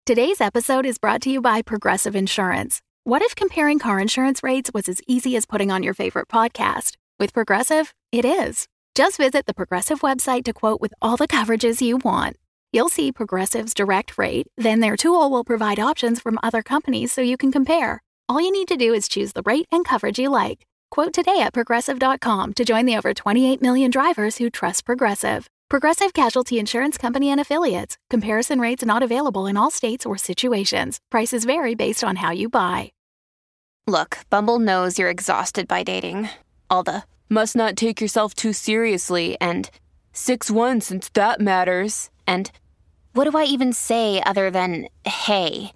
Today's episode is brought to you by Progressive Insurance. What if comparing car insurance rates was as easy as putting on your favorite podcast? With Progressive, it is. Just visit the Progressive website to quote with all the coverages you want. You'll see Progressive's direct rate, then their tool will provide options from other companies so you can compare. All you need to do is choose the rate and coverage you like. Quote today at Progressive.com to join the over 28 million drivers who trust Progressive. Progressive Casualty Insurance Company and Affiliates. Comparison rates not available in all states or situations. Prices vary based on how you buy. Look, Bumble knows you're exhausted by dating. All the must not take yourself too seriously and 6'1" since that matters. And what do I even say other than hey?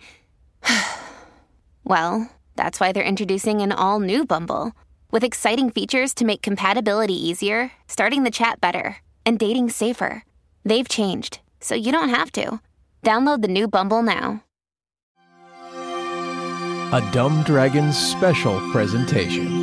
Well, that's why they're introducing an all-new Bumble with exciting features to make compatibility easier, starting the chat better, and dating safer. They've changed, so you don't have to. Download the new Bumble now. A Dumb Dragons special presentation.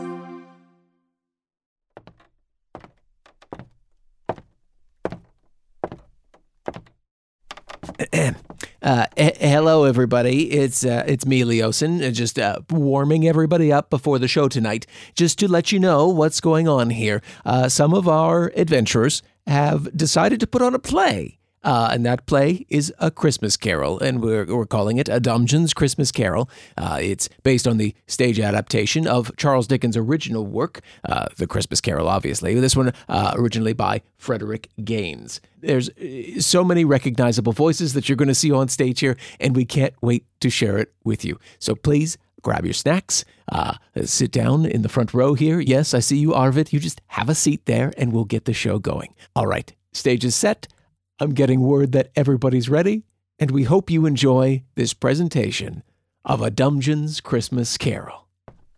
Hello, everybody. It's me, Leosin, just warming everybody up before the show tonight, just to let you know what's going on here. Some of our adventurers have decided to put on a play. And that play is A Christmas Carol, and we're calling it A Dumbgeon's Christmas Carol. It's based on the stage adaptation of Charles Dickens' original work, The Christmas Carol, obviously. This one originally by Frederick Gaines. There's so many recognizable voices that you're going to see on stage here, and we can't wait to share it with you. So please grab your snacks, sit down in the front row here. Yes, I see you, Arvid. You just have a seat there, and we'll get the show going. All right, stage is set. I'm getting word that everybody's ready, and we hope you enjoy this presentation of A Dumbgeon's Christmas Carol.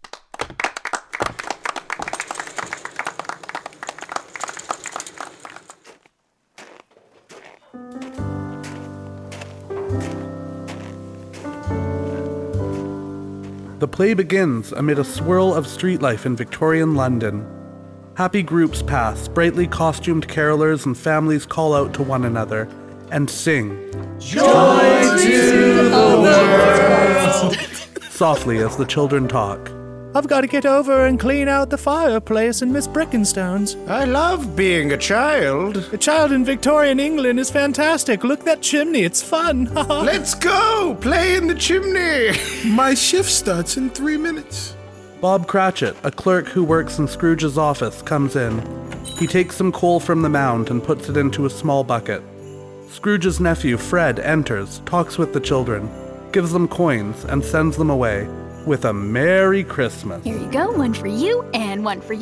The play begins amid a swirl of street life in Victorian London. Happy groups pass, brightly costumed carolers and families call out to one another and sing, "Joy to the world!" softly as the children talk. I've got to get over and clean out the fireplace in Miss Brickenstone's. I love being a child. A child in Victorian England is fantastic. Look that chimney, it's fun. Let's go, play in the chimney. My shift starts in 3 minutes. Bob Cratchit, a clerk who works in Scrooge's office, comes in. He takes some coal from the mound and puts it into a small bucket. Scrooge's nephew, Fred, enters, talks with the children, gives them coins, and sends them away with a Merry Christmas. Here you go, one for you, and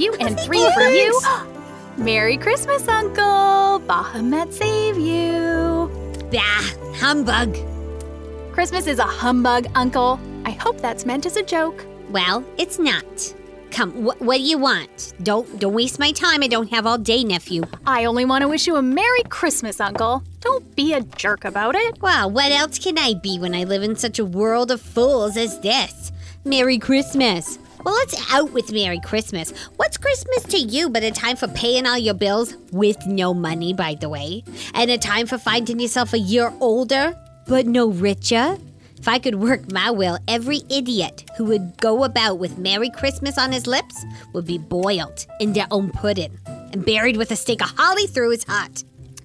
3 for you. Merry Christmas, Uncle! Bahamut save you! Bah, humbug. Christmas is a humbug, Uncle. I hope that's meant as a joke. Well, it's not. Come, what do you want? Don't waste my time. I don't have all day, nephew. I only want to wish you a Merry Christmas, Uncle. Don't be a jerk about it. Well, what else can I be when I live in such a world of fools as this? Merry Christmas. Well, let's out with Merry Christmas. What's Christmas to you but a time for paying all your bills, with no money, by the way, and a time for finding yourself a year older, but no richer? If I could work my will, every idiot who would go about with Merry Christmas on his lips would be boiled in their own pudding and buried with a stake of holly through his heart.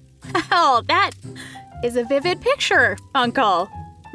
Oh, that is a vivid picture, Uncle.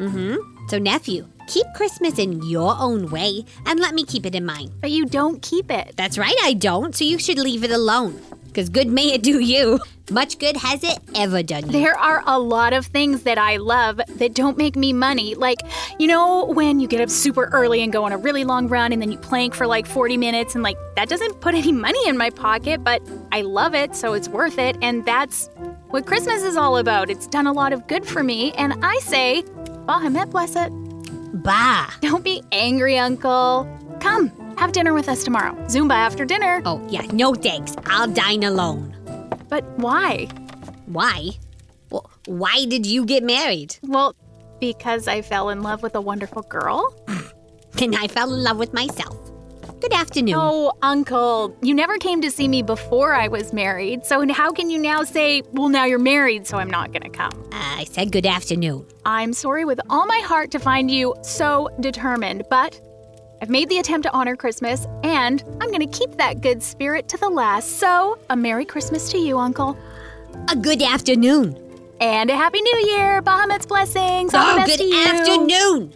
So, nephew, keep Christmas in your own way and let me keep it in mine. But you don't keep it. That's right, I don't, so you should leave it alone. Because good may it do you. Much good has it ever done you. There are a lot of things that I love that don't make me money. Like, you know, when you get up super early and go on a really long run and then you plank for like 40 minutes and like, that doesn't put any money in my pocket, but I love it, so it's worth it. And that's what Christmas is all about. It's done a lot of good for me. And I say, Bahamut bless it. Bah. Don't be angry, Uncle. Come, have dinner with us tomorrow. Zumba after dinner. Oh, yeah, no thanks. I'll dine alone. But why? Why? Well, why did you get married? Well, because I fell in love with a wonderful girl. And I fell in love with myself. good afternoon. Oh, Uncle, you never came to see me before I was married, so how can you now say, well, now you're married, so I'm not gonna come? I said good afternoon. I'm sorry with all my heart to find you so determined, but I've made the attempt to honor Christmas, and I'm gonna keep that good spirit to the last. So, a Merry Christmas to you, Uncle. A good afternoon. And a Happy New Year! Bahamut's blessings! All the best good to you. afternoon!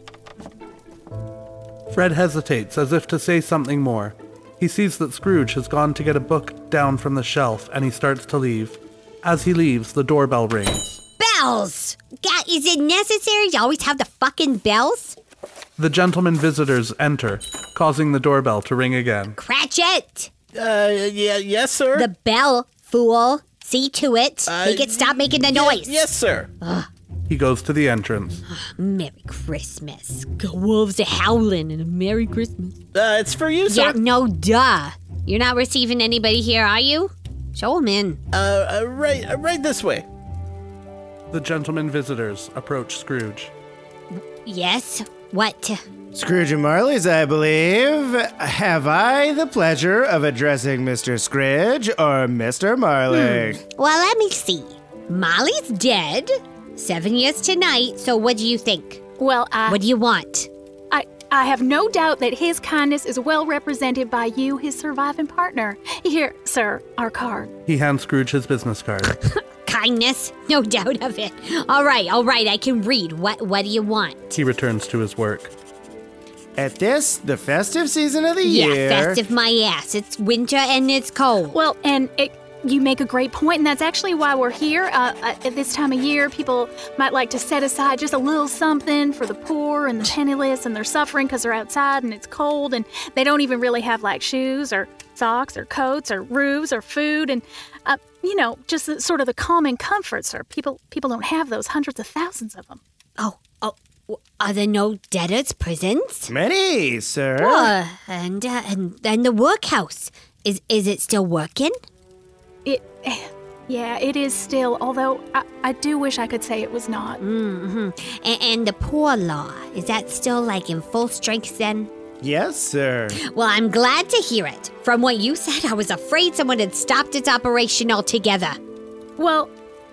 Fred hesitates as if to say something more. He sees that Scrooge has gone to get a book down from the shelf, and he starts to leave. As he leaves, the doorbell rings. Bells! God, is it necessary to always have the fucking bells? The gentlemen visitors enter, causing the doorbell to ring again. Cratchit! Yes, sir? The bell, fool. See to it. Make it stop making the noise. Yes, sir. He goes to the entrance. Merry Christmas. Go wolves are howling and a Merry Christmas. It's for you, sir. Yeah, no, duh. You're not receiving anybody here, are you? Show them in. Right this way. The gentlemen visitors approach Scrooge. Yes? What? Scrooge and Marley's, I believe. Have I the pleasure of addressing Mr. Scrooge or Mr. Marley? Well, let me see. Molly's dead. 7 years tonight, so what do you think? Well, What do you want? I have no doubt that his kindness is well represented by you, his surviving partner. Here, sir, our card. He hands Scrooge his business card. Kindness? No doubt of it. All right, I can read. What do you want? He returns to his work. At this, the festive season of the Yeah, year. festive my ass. It's winter and it's cold. Well, and you make a great point, and that's actually why we're here. At this time of year, people might like to set aside just a little something for the poor and the penniless, and they're suffering because they're outside and it's cold, and they don't even really have like shoes or socks or coats or roofs or food, and just sort of the common comforts. Or people don't have those, hundreds of thousands of them. Oh, are there no debtors' prisons? Many, sir. And the workhouse. Is it still working? Yeah, it is still, although I do wish I could say it was not. Mm-hmm. And the poor law, is that still like in full strength then? Yes, sir. Well, I'm glad to hear it. From what you said, I was afraid someone had stopped its operation altogether. Well,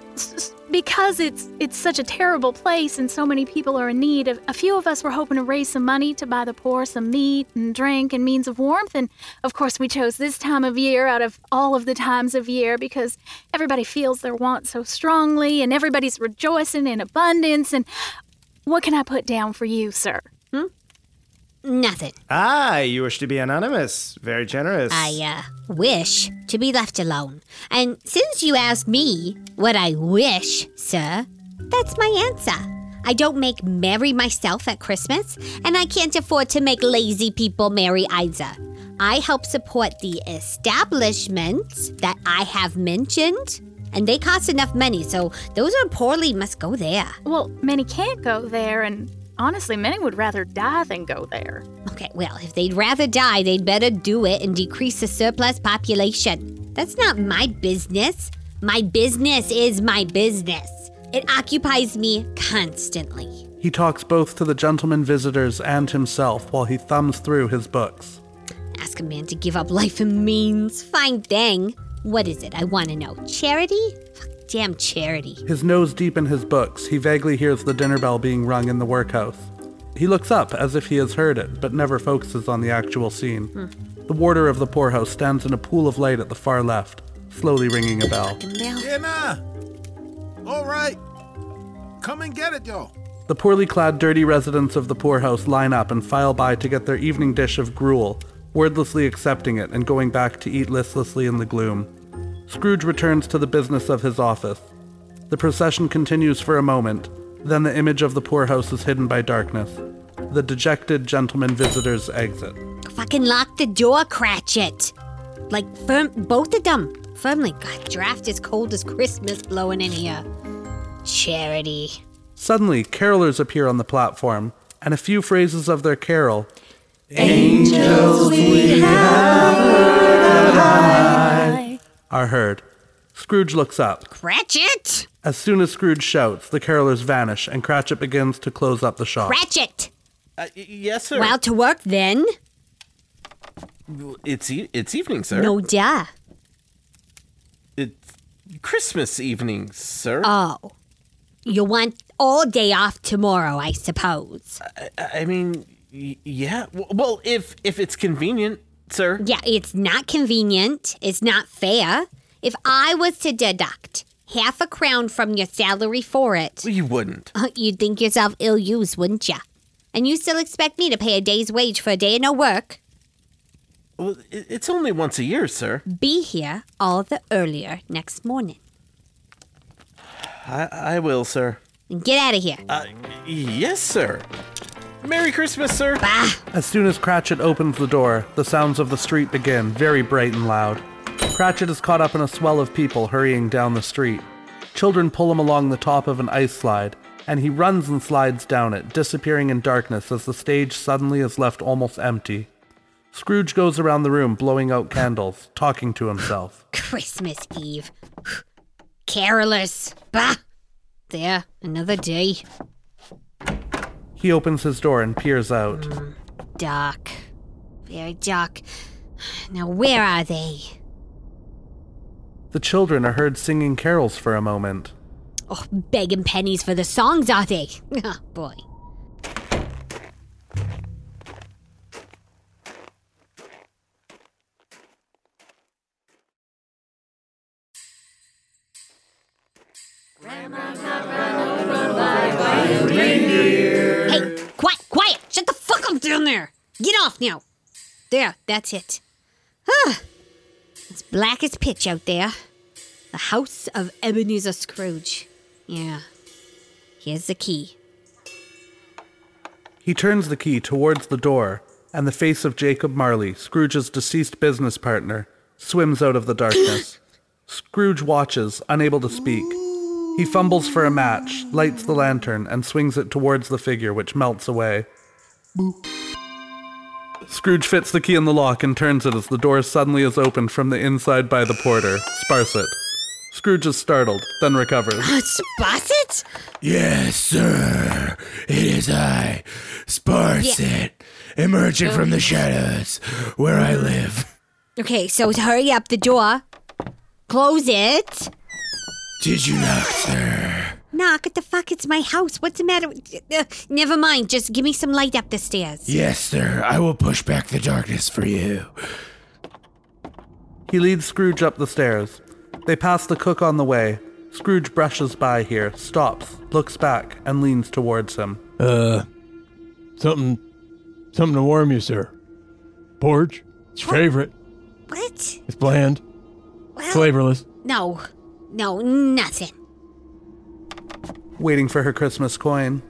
because it's such a terrible place and so many people are in need, a few of us were hoping to raise some money to buy the poor some meat and drink and means of warmth. And of course, we chose this time of year out of all of the times of year because everybody feels their want so strongly and everybody's rejoicing in abundance. And what can I put down for you, sir? Nothing. You wish to be anonymous. Very generous. I wish to be left alone. And since you asked me what I wish, sir, that's my answer. I don't make merry myself at Christmas, and I can't afford to make lazy people merry either. I help support the establishments that I have mentioned, and they cost enough money, so those who are poorly must go there. Well, many can't go there, and honestly, many would rather die than go there. Okay, well, if they'd rather die, they'd better do it and decrease the surplus population. That's not my business. My business is my business. It occupies me constantly. He talks both to the gentlemen visitors and himself while he thumbs through his books. Ask a man to give up life and means. Fine thing. What is it? I want to know. Charity? Fuck, damn charity. His nose deep in his books, he vaguely hears the dinner bell being rung in the workhouse. He looks up as if he has heard it, but never focuses on the actual scene. The warder of the poorhouse stands in a pool of light at the far left, slowly ringing a bell. Dinner! All right. Come and get it, yo. The poorly clad, dirty residents of the poorhouse line up and file by to get their evening dish of gruel, wordlessly accepting it and going back to eat listlessly in the gloom. Scrooge returns to the business of his office. The procession continues for a moment, then the image of the poorhouse is hidden by darkness. The dejected gentlemen visitors exit. Fucking lock the door, Cratchit. Like, both of them. Firmly. God, draft is cold as Christmas blowing in here. Charity. Suddenly, carolers appear on the platform, and a few phrases of their carol, Angels we have heard high, are heard. Scrooge looks up. Cratchit! As soon as Scrooge shouts, the carolers vanish, and Cratchit begins to close up the shop. Cratchit! Yes, sir. Well, to work then. It's evening, sir. No, duh. It's Christmas evening, sir. Oh. You want all day off tomorrow, I suppose. I mean, yeah. Well, if it's convenient, sir. Yeah, it's not convenient. It's not fair. If I was to deduct half a crown from your salary for it... You wouldn't. You'd think yourself ill-used, wouldn't you? And you still expect me to pay a day's wage for a day of no work? Well, it's only once a year, sir. Be here all the earlier next morning. I will, sir. Get out of here. Yes, sir. Merry Christmas, sir. Bah! As soon as Cratchit opens the door, the sounds of the street begin, very bright and loud. Cratchit is caught up in a swell of people hurrying down the street. Children pull him along the top of an ice slide, and he runs and slides down it, disappearing in darkness as the stage suddenly is left almost empty. Scrooge goes around the room blowing out candles, talking to himself. Christmas Eve. Carolers. Bah! There, another day. He opens his door and peers out. Dark. Very dark. Now where are they? The children are heard singing carols for a moment. Oh, begging pennies for the songs, are they? Oh, boy. Hey, quiet! Shut the fuck up down there! Get off now! There, that's it. It's black as pitch out there. The house of Ebenezer Scrooge. Yeah. Here's the key. He turns the key towards the door, and the face of Jacob Marley, Scrooge's deceased business partner, swims out of the darkness. Scrooge watches, unable to speak. He fumbles for a match, lights the lantern, and swings it towards the figure, which melts away. Scrooge fits the key in the lock and turns it as the door suddenly is opened from the inside by the porter, Sparsit. Scrooge is startled, then recovers. Sparsit? Yes, sir. It is I, Sparsit, emerging from the shadows where I live. Okay, so hurry up the door. Close it. Did you knock, sir? Knock? What the fuck? It's my house. What's the matter? Never mind. Just give me some light up the stairs. Yes, sir. I will push back the darkness for you. He leads Scrooge up the stairs. They pass the cook on the way. Scrooge brushes by here, stops, looks back, and leans towards him. Something to warm you, sir. Porridge. It's your favorite. What? It's bland. Well, flavorless. No, nothing. Waiting for her Christmas coin.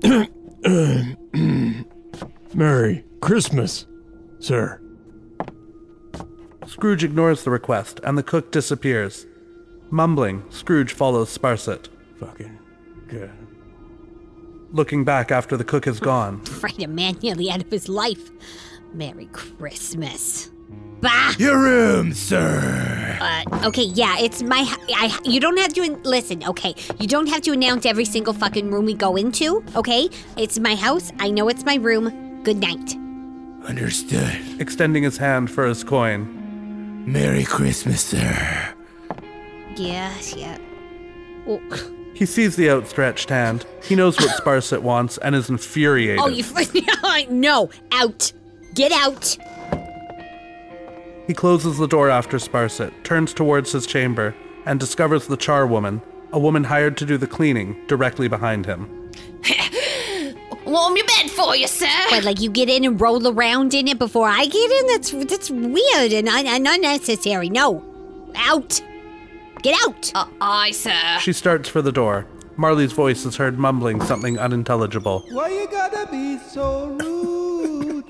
Merry Christmas, sir. Scrooge ignores the request, and the cook disappears. Mumbling, Scrooge follows Sparsit. Fucking good. Looking back after the cook is gone. Fright a man nearly out of his life. Merry Christmas. Bah! Your room, sir. Okay, yeah, it's my... you don't have to... Listen, okay, you don't have to announce every single fucking room we go into, okay? It's my house. I know it's my room. Good night. Understood. Extending his hand for his coin. Merry Christmas, sir. Yes, yeah. Oh. He sees the outstretched hand. He knows what Sparsit wants and is infuriated. Oh, you... No, out. Get out. He closes the door after Sparsit, turns towards his chamber, and discovers the charwoman, a woman hired to do the cleaning, directly behind him. Warm your bed for you, sir. What, like you get in and roll around in it before I get in? That's weird and unnecessary. No. Out. Get out. Aye, sir. She starts for the door. Marley's voice is heard mumbling something unintelligible. Why you gotta be so rude?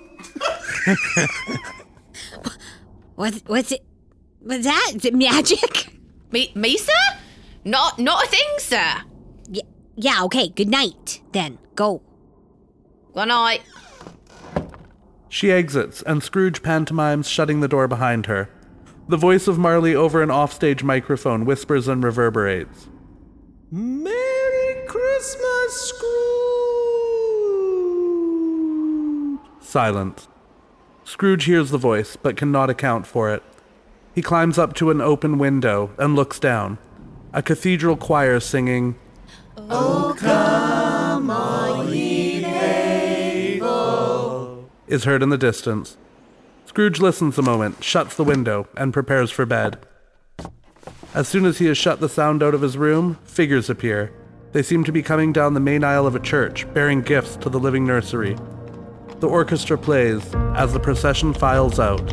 What's it? What's that? Is it magic? Me, sir? Not a thing, sir. Yeah, okay. Good night, then. Go. Good night. She exits, and Scrooge pantomimes shutting the door behind her. The voice of Marley over an offstage microphone whispers and reverberates. Merry Christmas, Scrooge! Silence. Scrooge hears the voice, but cannot account for it. He climbs up to an open window and looks down. A cathedral choir singing, "Oh, come all ye faithful," is heard in the distance. Scrooge listens a moment, shuts the window, and prepares for bed. As soon as he has shut the sound out of his room, figures appear. They seem to be coming down the main aisle of a church, bearing gifts to the living nursery. The orchestra plays as the procession files out.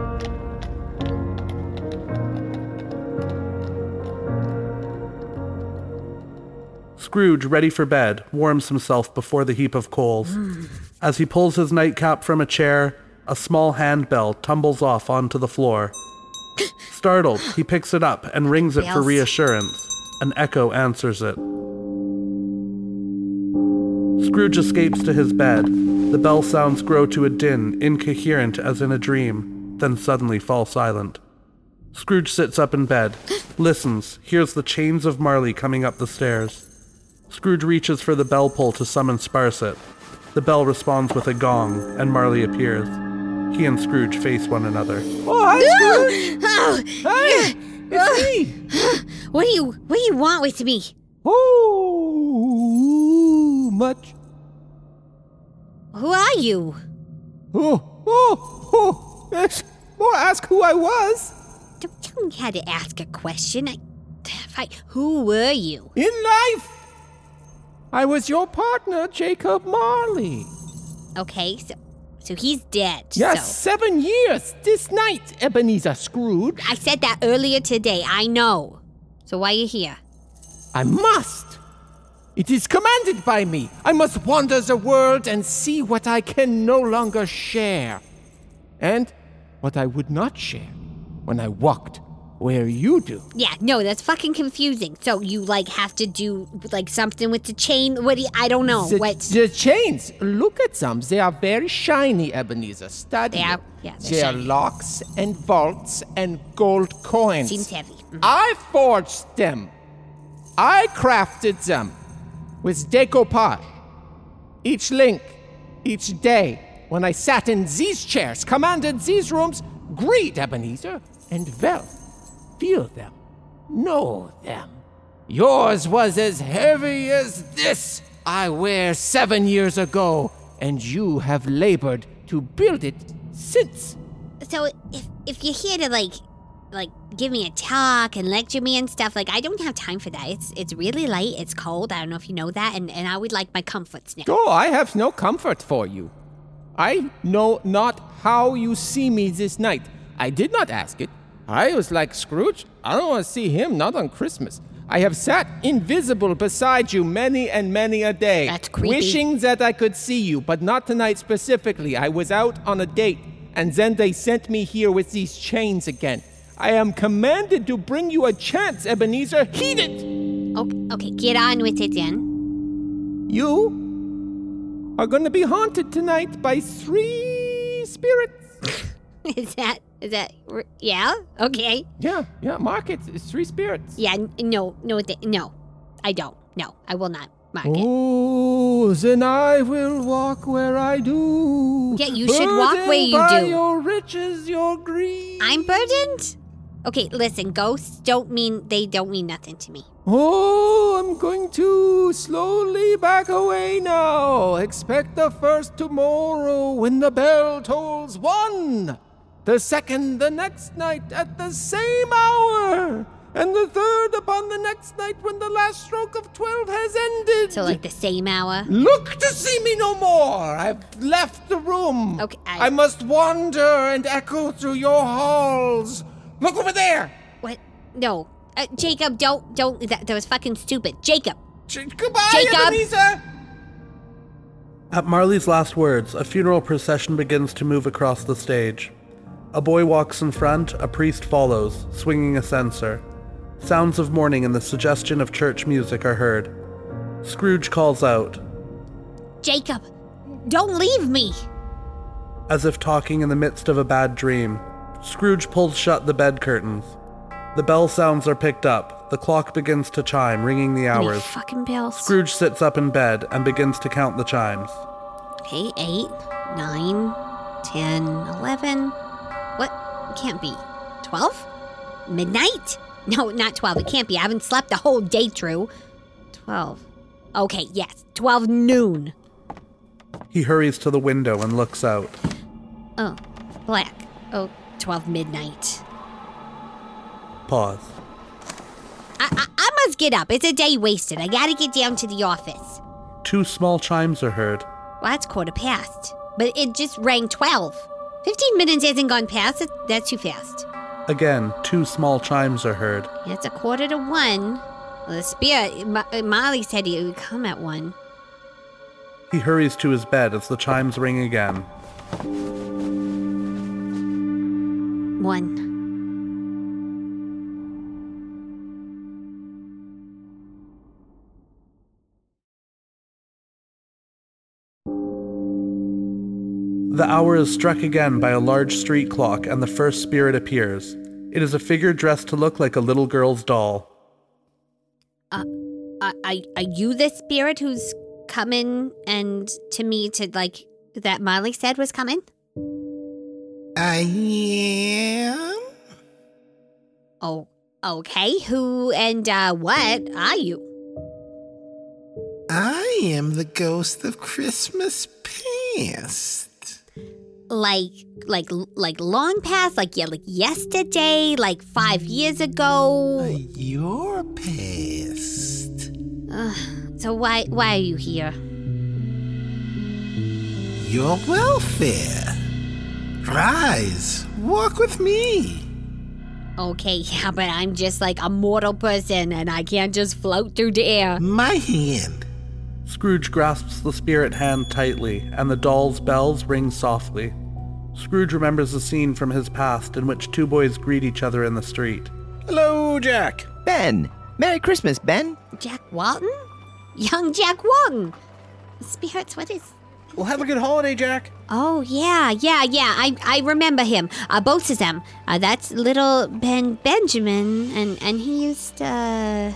Scrooge, ready for bed, warms himself before the heap of coals. As he pulls his nightcap from a chair, a small handbell tumbles off onto the floor. Startled, he picks it up and rings it for reassurance. An echo answers it. Scrooge escapes to his bed. The bell sounds grow to a din, incoherent as in a dream, then suddenly fall silent. Scrooge sits up in bed, listens, hears the chains of Marley coming up the stairs. Scrooge reaches for the bell pull to summon Sparsit. The bell responds with a gong, and Marley appears. He and Scrooge face one another. Oh, hi, Scrooge! Oh, Hi, it's me! What do you want with me? Oh, much. Who are you? Yes. More ask who I was. Don't tell me how to ask a question. Who were you? In life, I was your partner, Jacob Marley. Okay, so he's dead. Yes, so. 7 years this night, Ebenezer Scrooge. I said that earlier today, I know. So why are you here? I must. It is commanded by me. I must wander the world and see what I can no longer share. And what I would not share when I walked where you do. Yeah, no, that's fucking confusing. So you, have to do, something with the chain? I don't know. The chains, look at them. They are very shiny, Ebenezer. Study them. They are locks and bolts and gold coins. Seems heavy. Mm-hmm. I forged them. I crafted them with decoupage. Each link, each day, when I sat in these chairs, commanded these rooms, greet Ebenezer and wealth. Feel them, know them. Yours was as heavy as this I wear 7 years ago, and you have labored to build it since. So if you're here to give me a talk and lecture me and stuff, I don't have time for that. It's really late, it's cold, I don't know if you know that, and I would like my comforts now. Oh, I have no comfort for you. I know not how you see me this night. I did not ask it. I was like Scrooge. I don't want to see him, not on Christmas. I have sat invisible beside you many and many a day. That's creepy. Wishing that I could see you, but not tonight specifically. I was out on a date, and then they sent me here with these chains again. I am commanded to bring you a chance, Ebenezer. Heed it! Okay, get on with it then. You are going to be haunted tonight by 3 spirits. Is that, yeah? Okay. Yeah, mark it. It's 3 spirits. Yeah, no, I don't. No, I will not mark it. Oh, then I will walk where I do. Yeah, you should walk where you by do. Your riches, your greed. I'm burdened? Okay, listen, ghosts don't mean nothing to me. Oh, I'm going to slowly back away now. Expect the first tomorrow when the bell tolls 1. The second the next night at the same hour. And the third upon the next night when the last stroke of 12 has ended. So the same hour? Look to see me no more. I've left the room. Okay, I must wander and echo through your halls. Look over there. What? No. Jacob, don't. That was fucking stupid. Jacob. Goodbye, Jacob. Ebenezer. At Marley's last words, a funeral procession begins to move across the stage. A boy walks in front, a priest follows, swinging a censer. Sounds of mourning and the suggestion of church music are heard. Scrooge calls out, Jacob, don't leave me! As if talking in the midst of a bad dream, Scrooge pulls shut the bed curtains. The bell sounds are picked up. The clock begins to chime, ringing the hours. Any fucking bells. Scrooge sits up in bed and begins to count the chimes. Okay, 8, 9, 10, 11. What? It can't be. 12? Midnight? No, not 12. It can't be. I haven't slept the whole day through. 12. Okay, yes. 12 noon. He hurries to the window and looks out. Oh, black. Oh, 12 midnight. Pause. I must get up. It's a day wasted. I gotta get down to the office. 2 small chimes are heard. Well, that's 15:15. But it just rang 12. 15 minutes hasn't gone past. That's too fast. Again, 2 small chimes are heard. It's 1:45. Well, the spirit, Molly said he would come at 1. He hurries to his bed as the chimes ring again. 1. The hour is struck again by a large street clock, and the first spirit appears. It is a figure dressed to look like a little girl's doll. Are you the spirit who's coming and to me to, like, that Molly said was coming? I am? Oh, okay. Who and what are you? I am the ghost of Christmas past. Like long past, like yesterday, like 5 years ago. Your past. So why are you here? Your welfare. Rise, walk with me. Okay, yeah, but I'm just like a mortal person and I can't just float through the air. My hand. Scrooge grasps the spirit hand tightly, and the doll's bells ring softly. Scrooge remembers a scene from his past in which 2 boys greet each other in the street. Hello, Jack. Ben. Merry Christmas, Ben. Jack Walton? Young Jack Walton. Spirits, what is... Well, have a good holiday, Jack. Oh, yeah. I remember him. Both of them. That's little Benjamin, and he used to...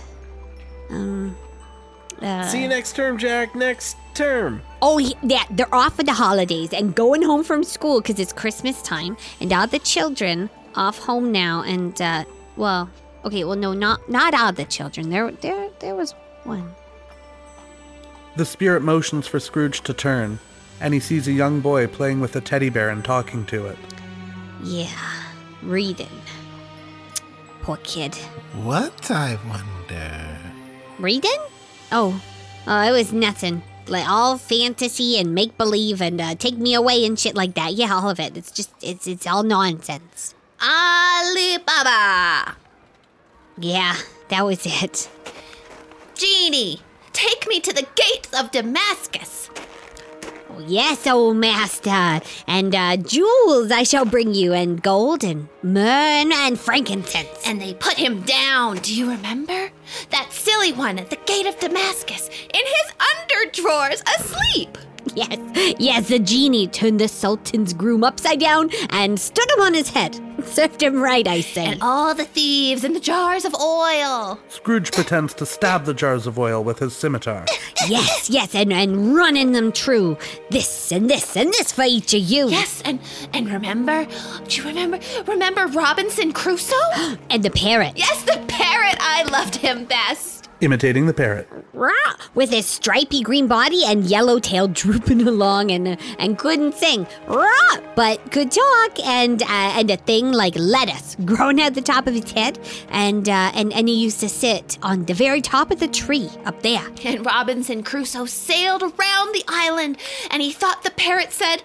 See you next term, Jack. Next term. Oh, yeah, they're off for the holidays and going home from school because it's Christmas time, and all the children off home now. And no, not all the children. There was one. The spirit motions for Scrooge to turn, and he sees a young boy playing with a teddy bear and talking to it. Yeah, reading. Poor kid. What, I wonder? Reading? Oh, it was nothing. Like all fantasy and make-believe and take me away and shit like that. Yeah, all of it. It's all nonsense. Alibaba! Yeah, that was it. Genie, take me to the gates of Damascus. Oh, yes, old master. And jewels I shall bring you, and gold and myrrh and frankincense. And they put him down, do you remember? That silly one at the gate of Damascus, in his underdrawers, asleep. Yes, the genie turned the Sultan's groom upside down and stood him on his head. Served him right, I say. And all the thieves in the jars of oil. Scrooge pretends to stab the jars of oil with his scimitar. Yes, and running them true. This and this and this for each of you. Yes, and remember, do you remember Robinson Crusoe? And the parrot. Yes, the parrot. I loved him best. Imitating the parrot. With his stripy green body and yellow tail drooping along and couldn't sing. But could talk and a thing like lettuce growing at the top of his head. And he used to sit on the very top of the tree up there. And Robinson Crusoe sailed around the island and he thought the parrot said,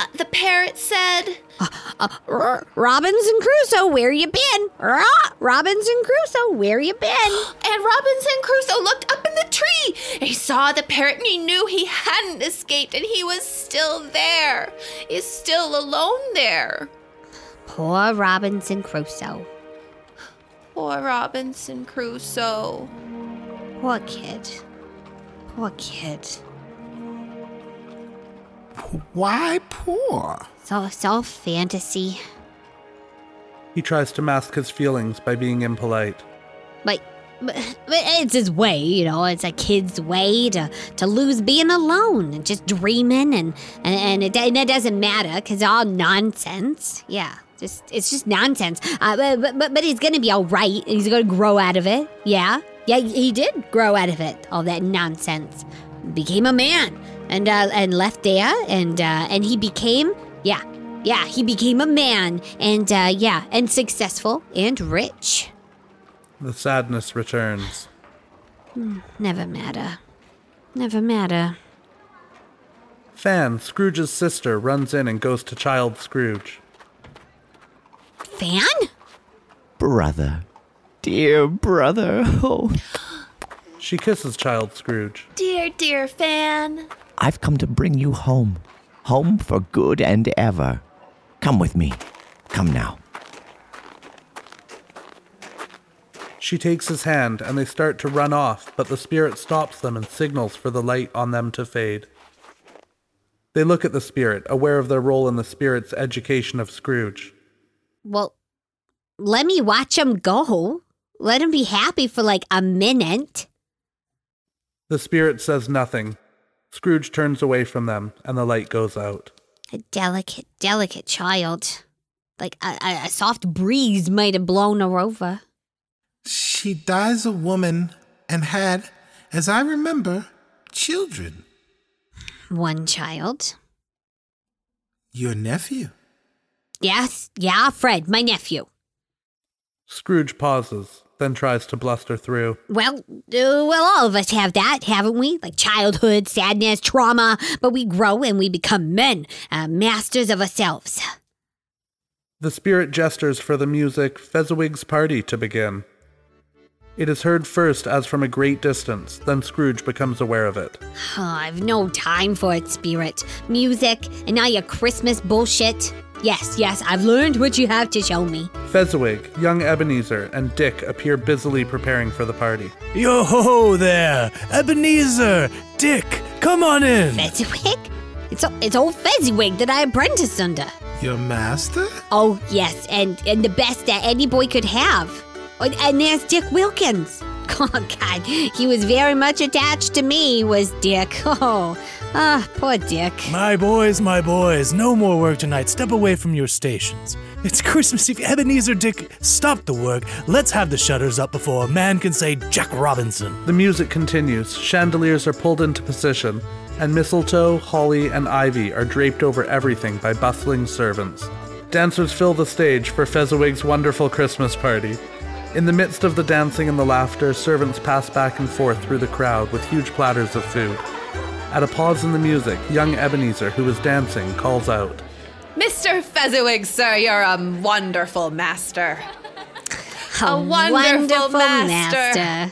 Robinson Crusoe, where you been? Robinson Crusoe, where you been? And Robinson Crusoe looked up in the tree. He saw the parrot and he knew he hadn't escaped and he was still there. He's still alone there. Poor Robinson Crusoe. Poor Robinson Crusoe. Poor kid. Why poor? So fantasy. He tries to mask his feelings by being impolite. But it's his way, it's a kid's way to lose being alone and just dreaming and it doesn't matter because all nonsense. Yeah, it's just nonsense. But he's gonna be all right. He's gonna grow out of it. Yeah, he did grow out of it. All that nonsense. Became a man and left there and he became he became a man and successful and rich. The sadness returns. Never matter. Never matter. Fan, Scrooge's sister, runs in and goes to Child Scrooge. Fan? Brother. Dear brother. Oh. She kisses Child Scrooge. Dear Fan. I've come to bring you home. Home for good and ever. Come with me. Come now. She takes his hand and they start to run off, but the spirit stops them and signals for the light on them to fade. They look at the spirit, aware of their role in the spirit's education of Scrooge. Well, let me watch him go. Let him be happy for like a minute. The spirit says nothing. Scrooge turns away from them and the light goes out. A delicate child. Like a soft breeze might have blown her over. She dies a woman and had, as I remember, children. One child. Your nephew. Yes, Fred, my nephew. Scrooge pauses, then tries to bluster through. Well, all of us have that, haven't we? Like childhood, sadness, trauma, but we grow and we become men, masters of ourselves. The spirit gestures for the music Fezziwig's Party to begin. It is heard first as from a great distance, then Scrooge becomes aware of it. Oh, I've no time for it, spirit. Music, and now your Christmas bullshit. Yes, I've learned what you have to show me. Fezziwig, young Ebenezer, and Dick appear busily preparing for the party. Yo-ho there! Ebenezer! Dick, come on in! Fezziwig? It's old Fezziwig that I apprenticed under. Your master? Oh, yes, and the best that any boy could have. And there's Dick Wilkins. Oh, God, he was very much attached to me, was Dick. Oh, poor Dick. My boys, no more work tonight. Step away from your stations. It's Christmas Eve. Ebenezer, Dick, stop the work. Let's have the shutters up before a man can say Jack Robinson. The music continues. Chandeliers are pulled into position, and mistletoe, holly, and ivy are draped over everything by bustling servants. Dancers fill the stage for Fezziwig's wonderful Christmas party. In the midst of the dancing and the laughter, servants pass back and forth through the crowd with huge platters of food. At a pause in the music, young Ebenezer, who is dancing, calls out, Mr. Fezziwig, sir, you're a wonderful master. A wonderful master.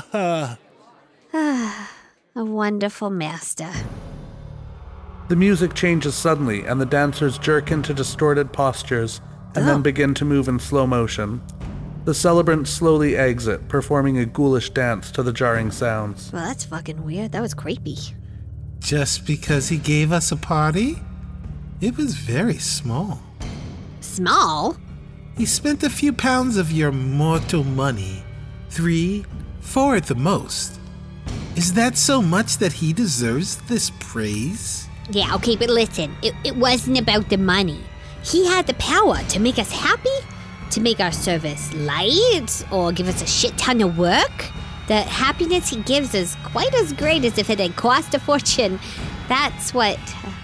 A wonderful master. The music changes suddenly, and the dancers jerk into distorted postures and then begin to move in slow motion. The celebrants slowly exit, performing a ghoulish dance to the jarring sounds. Well, that's fucking weird. That was creepy. Just because he gave us a party? It was very small. Small? He spent a few pounds of your mortal money. 3, 4 at the most. Is that so much that he deserves this praise? Yeah, okay, but listen. It wasn't about the money. He had the power to make us happy, to make our service light, or give us a shit ton of work. The happiness he gives is quite as great as if it had cost a fortune. That's what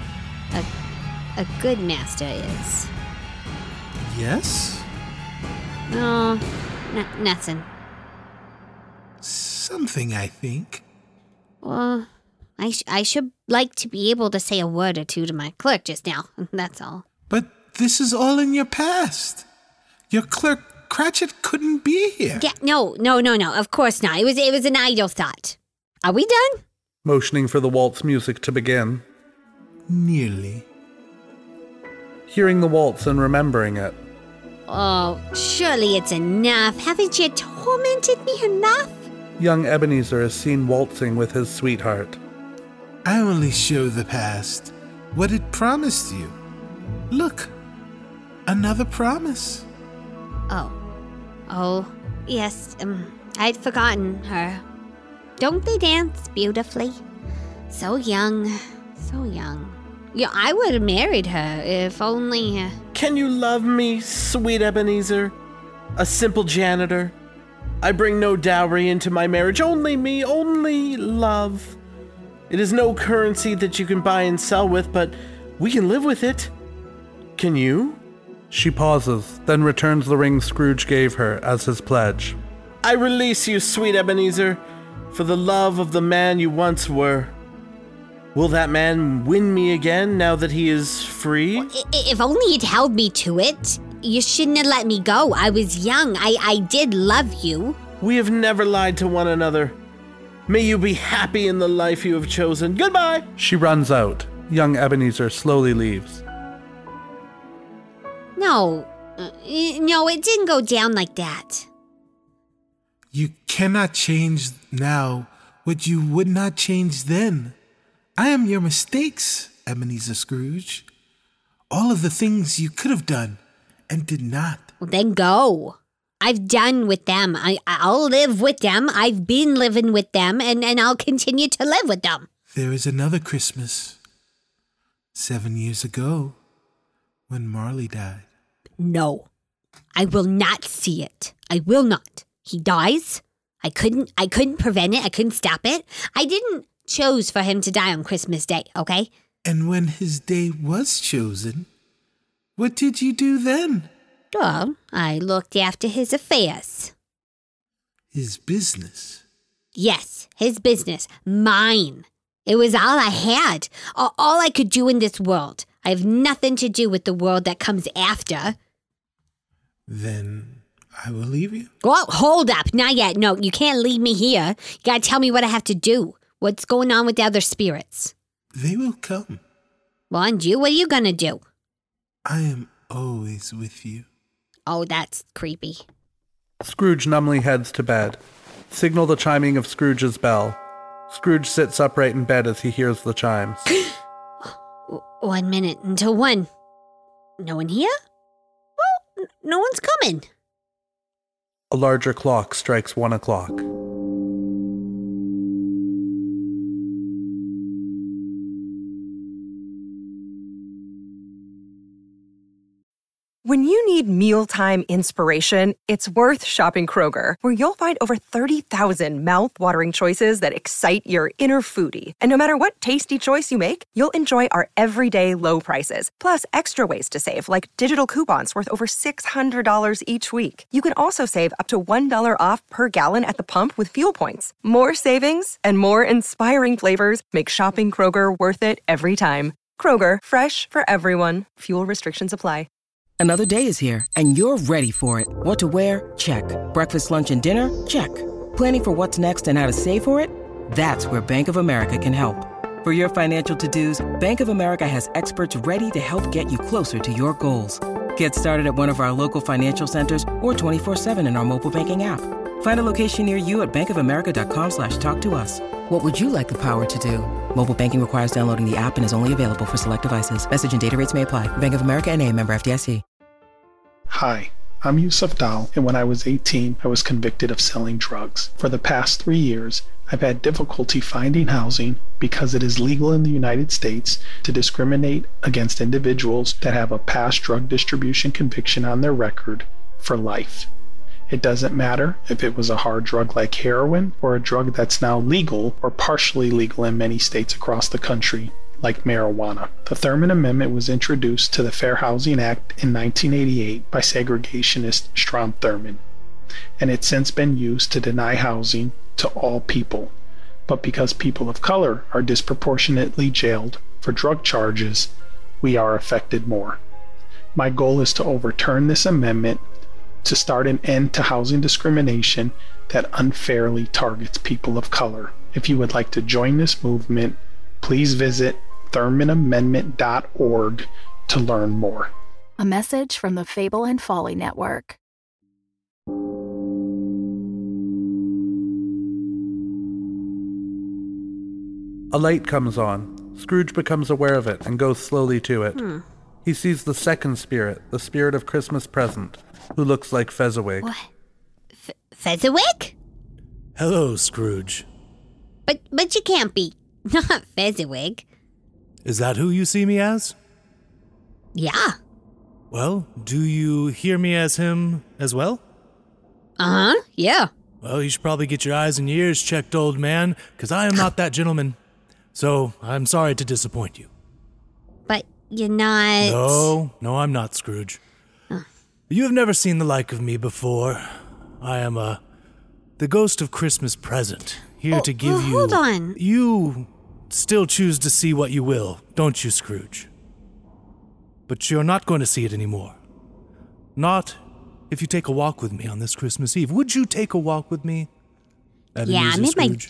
a good master is. Yes? No, nothing. Something, I think. Well, I should like to be able to say a word or two to my clerk just now. That's all. But this is all in your past. Your clerk, Cratchit, couldn't be here. Yeah, no. Of course not. It was an idle thought. Are we done? Motioning for the waltz music to begin. Nearly. Hearing the waltz and remembering it. Oh, surely it's enough. Haven't you tormented me enough? Young Ebenezer is seen waltzing with his sweetheart. I only show the past, what it promised you. Look, another promise. Oh, yes, I'd forgotten her. Don't they dance beautifully? So young, so young. Yeah, I would have married her if only... Can you love me, sweet Ebenezer? A simple janitor. I bring no dowry into my marriage, only me, only love. It is no currency that you can buy and sell with, but we can live with it. Can you? She pauses, then returns the ring Scrooge gave her as his pledge. I release you, sweet Ebenezer, for the love of the man you once were. Will that man win me again now that he is free? If only you'd held me to it. You shouldn't have let me go. I was young. I did love you. We have never lied to one another. May you be happy in the life you have chosen. Goodbye! She runs out. Young Ebenezer slowly leaves. No, it didn't go down like that. You cannot change now what you would not change then. I am your mistakes, Ebenezer Scrooge. All of the things you could have done and did not. Well, then go. I've done with them. I'll live with them. I've been living with them, and I'll continue to live with them. There is another Christmas. 7 years ago, when Marley died. No, I will not see it. I will not. He dies. I couldn't prevent it. I couldn't stop it. I didn't choose for him to die on Christmas Day, okay? And when his day was chosen, what did you do then? Well, I looked after his affairs. His business? Yes, his business. Mine. It was all I had. All I could do in this world. I have nothing to do with the world that comes after. Then I will leave you. Well, hold up. Not yet. No, you can't leave me here. You gotta tell me what I have to do. What's going on with the other spirits? They will come. Well, and you? What are you gonna do? I am always with you. Oh, that's creepy. Scrooge numbly heads to bed. Signal the chiming of Scrooge's bell. Scrooge sits upright in bed as he hears the chimes. 1 minute until 1. No one here? Well, no one's coming. A larger clock strikes 1 o'clock. When you need mealtime inspiration, it's worth shopping Kroger, where you'll find over 30,000 mouth-watering choices that excite your inner foodie. And no matter what tasty choice you make, you'll enjoy our everyday low prices, plus extra ways to save, like digital coupons worth over $600 each week. You can also save up to $1 off per gallon at the pump with fuel points. More savings and more inspiring flavors make shopping Kroger worth it every time. Kroger, fresh for everyone. Fuel restrictions apply. Another day is here, and you're ready for it. What to wear? Check. Breakfast, lunch, and dinner? Check. Planning for what's next and how to save for it? That's where Bank of America can help. For your financial to-dos, Bank of America has experts ready to help get you closer to your goals. Get started at one of our local financial centers or 24/7 in our mobile banking app. Find a location near you at bankofamerica.com/talktous. What would you like the power to do? Mobile banking requires downloading the app and is only available for select devices. Message and data rates may apply. Bank of America N.A., member FDIC. Hi, I'm Yusuf Dal, and when I was 18, I was convicted of selling drugs. For the past 3 years, I've had difficulty finding housing because it is legal in the United States to discriminate against individuals that have a past drug distribution conviction on their record for life. It doesn't matter if it was a hard drug like heroin or a drug that's now legal or partially legal in many states across the country, like marijuana. The Thurman Amendment was introduced to the Fair Housing Act in 1988 by segregationist Strom Thurmond, and it's since been used to deny housing to all people. But because people of color are disproportionately jailed for drug charges, we are affected more. My goal is to overturn this amendment to start an end to housing discrimination that unfairly targets people of color. If you would like to join this movement, please visit ThurmanAmendment.org to learn more. A message from the Fable and Folly Network. A light comes on. Scrooge becomes aware of it and goes slowly to it. He sees the second spirit, the spirit of Christmas present, who looks like Fezziwig. What? Fezziwig? Hello, Scrooge. But you can't be. Not Fezziwig. Is that who you see me as? Yeah. Well, do you hear me as him as well? Uh-huh, yeah. Well, you should probably get your eyes and your ears checked, old man, because I am not that gentleman. So, I'm sorry to disappoint you. But you're not... No, I'm not, Scrooge. You have never seen the like of me before. I am the ghost of Christmas present, here to give you... Hold on. You still choose to see what you will, don't you, Scrooge? But you're not going to see it anymore. Not if you take a walk with me on this Christmas Eve. Would you take a walk with me? I'm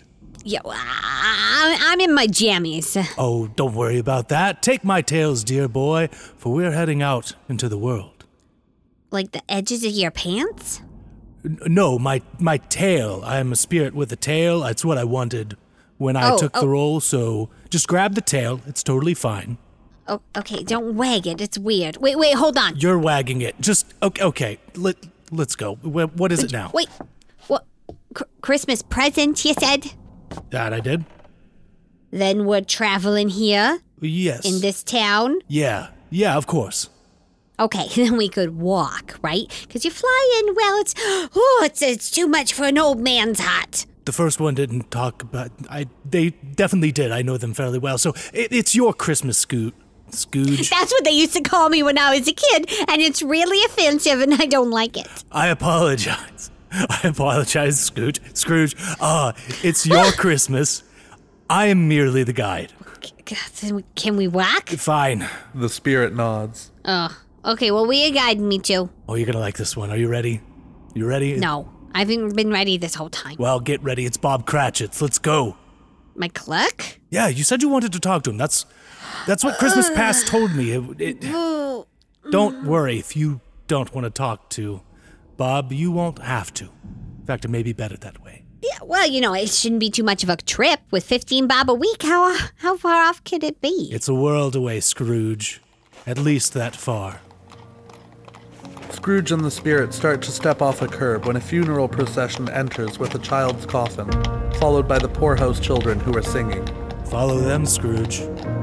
in my jammies. Oh, don't worry about that. Take my tails, dear boy, for we're heading out into the world. Like the edges of your pants? No, my tail. I am a spirit with a tail. That's what I wanted when I took the role, so just grab the tail. It's totally fine. Oh, okay, don't wag it. It's weird. Wait, hold on. You're wagging it. Just, okay, let's go. What is it now? Wait, what? Christmas present, you said? That I did. Then we're traveling here? Yes. In this town? Yeah, of course. Okay, then we could walk, right? Because you're flying, well, it's too much for an old man's heart. The first one didn't talk about... They definitely did. I know them fairly well. So it's your Christmas Scooge. That's what they used to call me when I was a kid, and it's really offensive, and I don't like it. I apologize, Scrooge. It's your Christmas. I am merely the guide. Can we walk? Fine. The spirit nods. Oh, okay, well, we are guiding me too. Oh, you're gonna like this one. Are you ready? You ready? No, I've been ready this whole time. Well, get ready. It's Bob Cratchit's. Let's go. My clerk? Yeah, you said you wanted to talk to him. That's what Christmas Past told me. Don't worry if you don't want to talk to Bob. You won't have to. In fact, it may be better that way. Yeah, well, it shouldn't be too much of a trip with 15 bob a week. How far off could it be? It's a world away, Scrooge. At least that far. Scrooge and the spirit start to step off a curb when a funeral procession enters with a child's coffin, followed by the poorhouse children who are singing. Follow them, Scrooge.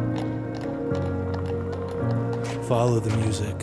Follow the music.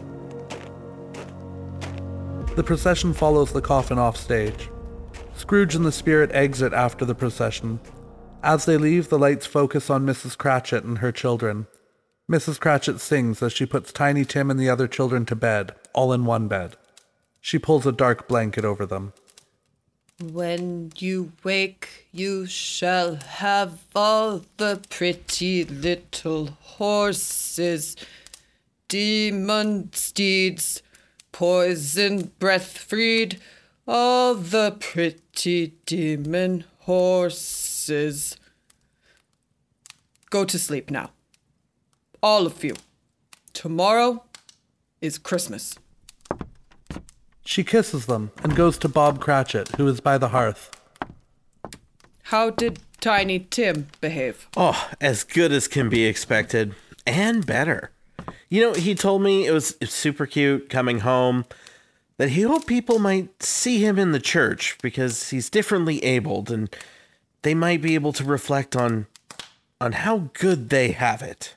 The procession follows the coffin off stage. Scrooge and the spirit exit after the procession. As they leave, the lights focus on Mrs. Cratchit and her children. Mrs. Cratchit sings as she puts Tiny Tim and the other children to bed, all in one bed. She pulls a dark blanket over them. When you wake, you shall have all the pretty little horses, demon steeds, poison breath freed, all the pretty demon horses. Go to sleep now. All of you. Tomorrow is Christmas. She kisses them and goes to Bob Cratchit, who is by the hearth. How did Tiny Tim behave? Oh, as good as can be expected. And better. He told me it was super cute coming home, that he hoped people might see him in the church because he's differently abled and they might be able to reflect on how good they have it.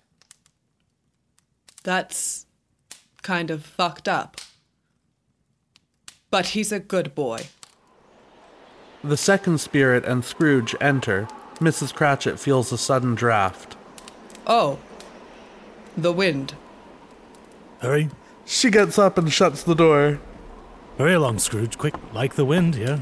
That's kind of fucked up. But he's a good boy. The second spirit and Scrooge enter. Mrs. Cratchit feels a sudden draft. Oh. The wind. Hurry. She gets up and shuts the door. Hurry along, Scrooge. Quick, like the wind, yeah.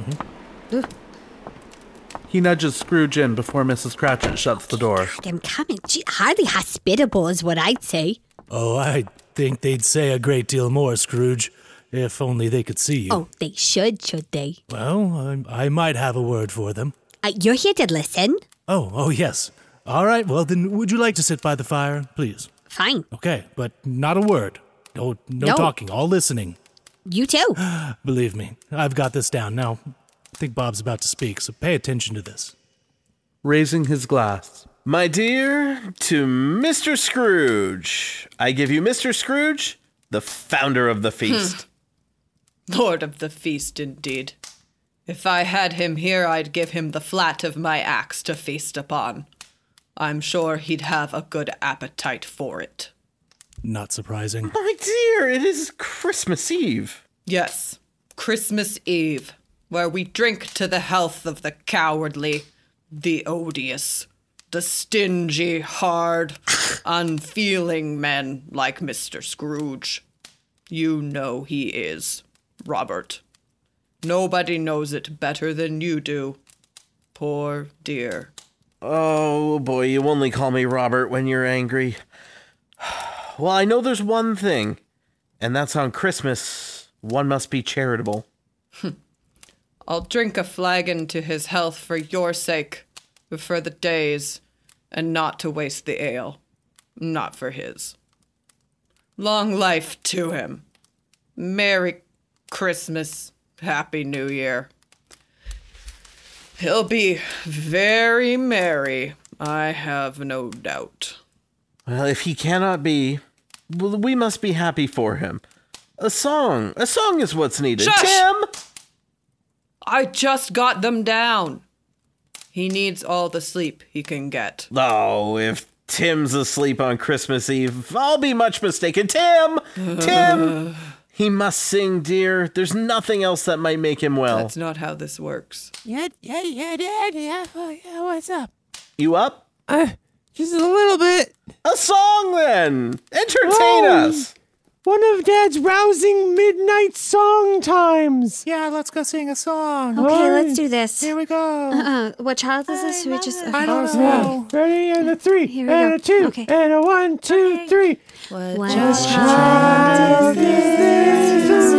He nudges Scrooge in before Mrs. Cratchit shuts the door. God, I'm coming. Gee, hardly hospitable is what I'd say. Oh, I think they'd say a great deal more, Scrooge, if only they could see you. Oh, they should they? Well, I might have a word for them. You're here to listen? Oh, yes. All right, well, then would you like to sit by the fire, please? Fine. Okay, but not a word. No talking, all listening. You too. Believe me, I've got this down. Now, I think Bob's about to speak, so pay attention to this. Raising his glass. My dear, to Mr. Scrooge, I give you Mr. Scrooge, the founder of the feast. Lord of the feast, indeed. If I had him here, I'd give him the flat of my axe to feast upon. I'm sure he'd have a good appetite for it. Not surprising. My dear, it is Christmas Eve. Yes, Christmas Eve, where we drink to the health of the cowardly, the odious, the stingy, hard, unfeeling men like Mr. Scrooge. You know he is, Robert. Nobody knows it better than you do. Poor dear. Oh boy, you only call me Robert when you're angry. Well, I know there's one thing, and that's on Christmas, one must be charitable. I'll drink a flagon to his health for your sake, for the days, and not to waste the ale. Not for his. Long life to him. Merry Christmas. Happy New Year. He'll be very merry, I have no doubt. Well, if he cannot be, well, we must be happy for him. A song is what's needed. Shush! Tim! I just got them down. He needs all the sleep he can get. Oh, if Tim's asleep on Christmas Eve, I'll be much mistaken. Tim! He must sing, dear. There's nothing else that might make him well. That's not how this works. Yeah, Dad. Yeah, what's up? You up? Just a little bit. A song, then. Entertain us. One of Dad's rousing midnight song times. Yeah, let's go sing a song. Okay, let's do this. Here we go. What child is this? We just. I don't know. Ready? And a 3, Here we and go. a 2, Okay. and a 1, 2, 3. What child is this?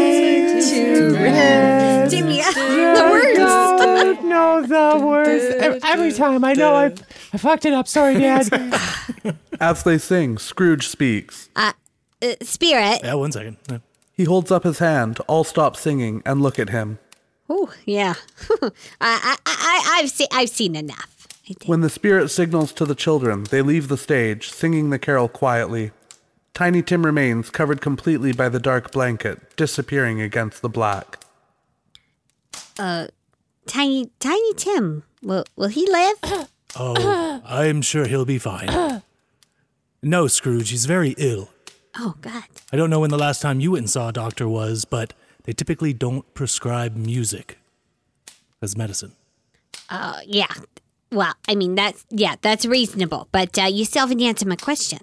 Jimmy, the words. Don't know the words. Every time. I know I fucked it up. Sorry, Dad. As they sing, Scrooge speaks. Spirit. Yeah, 1 second. He holds up his hand, all stop singing, and look at him. Oh, yeah. I've seen enough. When the spirit signals to the children, they leave the stage, singing the carol quietly. Tiny Tim remains covered completely by the dark blanket, disappearing against the black. Tiny Tim. Will he live? Oh, I'm sure he'll be fine. No, Scrooge, he's very ill. Oh, God. I don't know when the last time you went and saw a doctor was, but they typically don't prescribe music as medicine. Yeah. Well, I mean, that's reasonable, but you still haven't answered my question.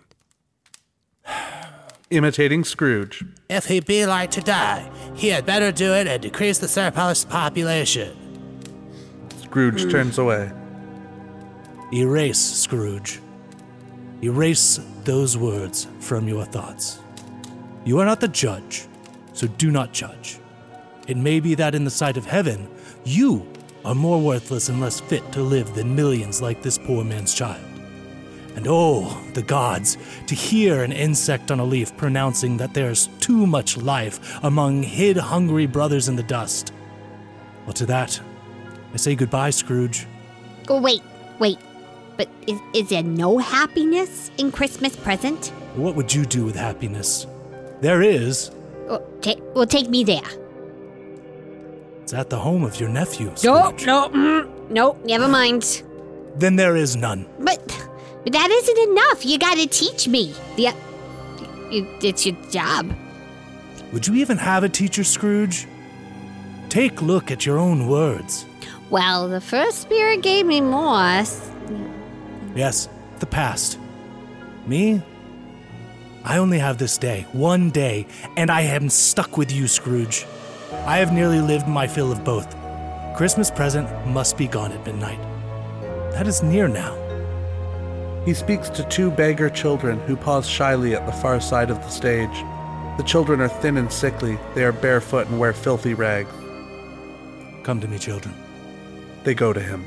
Imitating Scrooge. If he be like to die, he had better do it and decrease the surplus population. Scrooge turns away. Erase, Scrooge. Erase those words from your thoughts. You are not the judge, so do not judge. It may be that in the sight of heaven, you are more worthless and less fit to live than millions like this poor man's child. And oh, the gods, to hear an insect on a leaf pronouncing that there's too much life among hid hungry brothers in the dust. Well, to that, I say goodbye, Scrooge. Oh, wait. But is there no happiness in Christmas present? What would you do with happiness? There is. Take me there. It's at the home of your nephew, Scrooge. No, never mind. Then there is none. But that isn't enough. You gotta teach me. It's your job. Would you even have a teacher, Scrooge? Take a look at your own words. Well, the first spirit gave me more. Yes, the past. Me? I only have this day, one day, and I am stuck with you, Scrooge. I have nearly lived my fill of both. Christmas present must be gone at midnight. That is near now. He speaks to 2 beggar children who pause shyly at the far side of the stage. The children are thin and sickly. They are barefoot and wear filthy rags. Come to me, children. They go to him.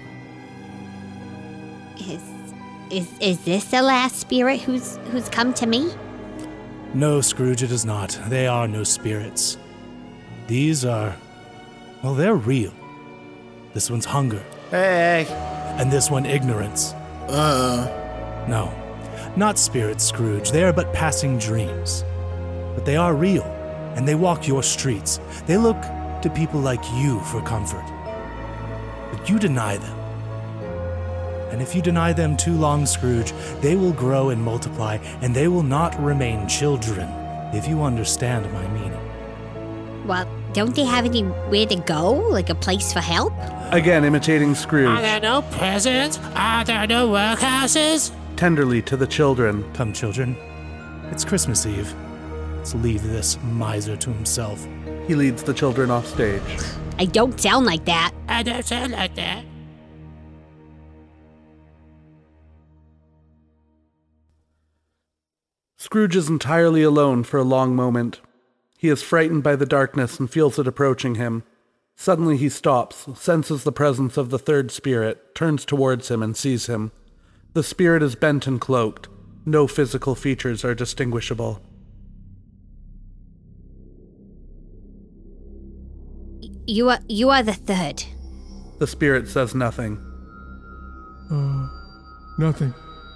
Is this the last spirit who's come to me? No, Scrooge, it is not. They are no spirits. These are, well, they're real. This one's hunger. Hey. And this one ignorance. No, not spirits, Scrooge. They are but passing dreams. But they are real, and they walk your streets. They look to people like you for comfort. But you deny them. And if you deny them too long, Scrooge, they will grow and multiply, and they will not remain children, if you understand my meaning. Well, don't they have anywhere to go? Like a place for help? Again, imitating Scrooge. Are there no prisons? Are there no workhouses? Tenderly to the children. Come, children. It's Christmas Eve. Let's leave this miser to himself. He leads the children off stage. I don't sound like that. I don't sound like that. Scrooge is entirely alone for a long moment. He is frightened by the darkness and feels it approaching him. Suddenly he stops, senses the presence of the third spirit, turns towards him and sees him. The spirit is bent and cloaked. No physical features are distinguishable. You are the third. The spirit says nothing. Nothing.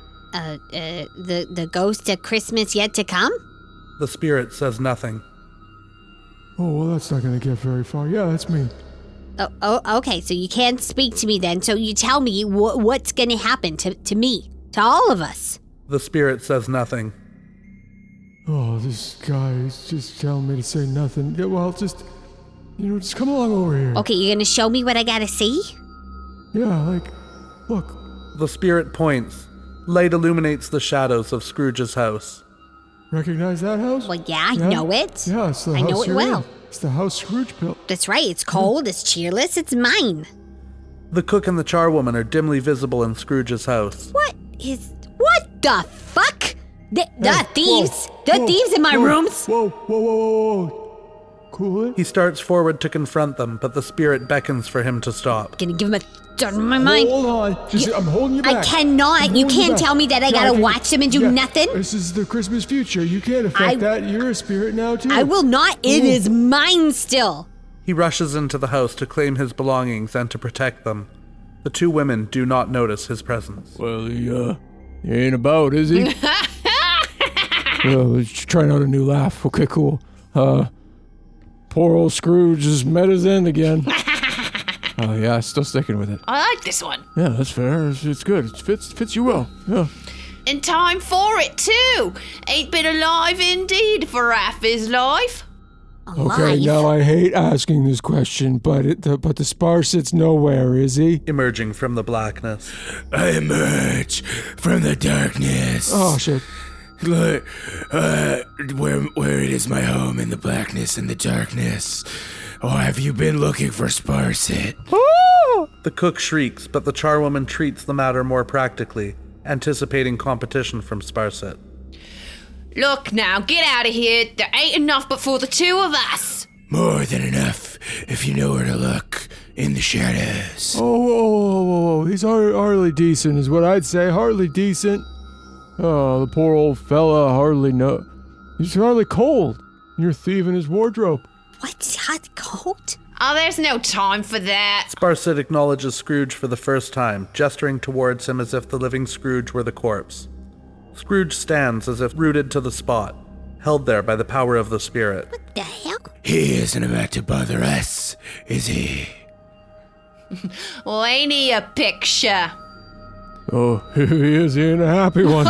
The ghost of Christmas yet to come? The spirit says nothing. Oh, well, that's not going to get very far. Yeah, that's me. Oh, okay, so you can't speak to me then, so you tell me what's gonna happen to me, to all of us. The spirit says nothing. Oh, this guy is just telling me to say nothing. Yeah, well, just come along over here. Okay, you're gonna show me what I gotta see? Yeah, look. The spirit points. Light illuminates the shadows of Scrooge's house. Recognize that house? Well, yeah, I know it. Yeah, it's the house I know it you're well. in. It's the house Scrooge built. That's right, it's cold, it's cheerless, it's mine. The cook and the charwoman are dimly visible in Scrooge's house. What the fuck? The thieves! The thieves in my rooms! Whoa. Cool it. He starts forward to confront them, but the spirit beckons for him to stop. Gonna give him a start in my mind. Hold on. I'm holding you back. I cannot. You can't tell me that I gotta watch them and do nothing. This is the Christmas future. You can't affect that. You're a spirit now, too. I will not. It is mine still. He rushes into the house to claim his belongings and to protect them. The two women do not notice his presence. Well, he ain't about, is he? Well, trying out a new laugh. Okay, cool. Poor old Scrooge just met his end again. Oh, yeah, still sticking with it. I like this one. Yeah, that's fair. It's good. It fits you well. Yeah. In time for it, too. Ain't been alive indeed for half his life. Okay, now I hate asking this question, but the Sparsit's nowhere, is he? Emerging from the blackness. I emerge from the darkness. Oh, shit. Look, where it is my home in the blackness and the darkness. Oh, have you been looking for Sparsit? The cook shrieks, but the charwoman treats the matter more practically, anticipating competition from Sparsit. Look now, get out of here. There ain't enough but for the two of us. More than enough, if you know where to look, in the shadows. Oh, he's hardly decent is what I'd say, hardly decent. Oh, the poor old fella he's hardly cold. You're thieving his wardrobe. What's hot cold? Oh, there's no time for that. Sparsit acknowledges Scrooge for the first time, gesturing towards him as if the living Scrooge were the corpse. Scrooge stands as if rooted to the spot, held there by the power of the spirit. What the hell? He isn't about to bother us, is he? Well, ain't he a picture? Oh, he is. He ain't a happy one.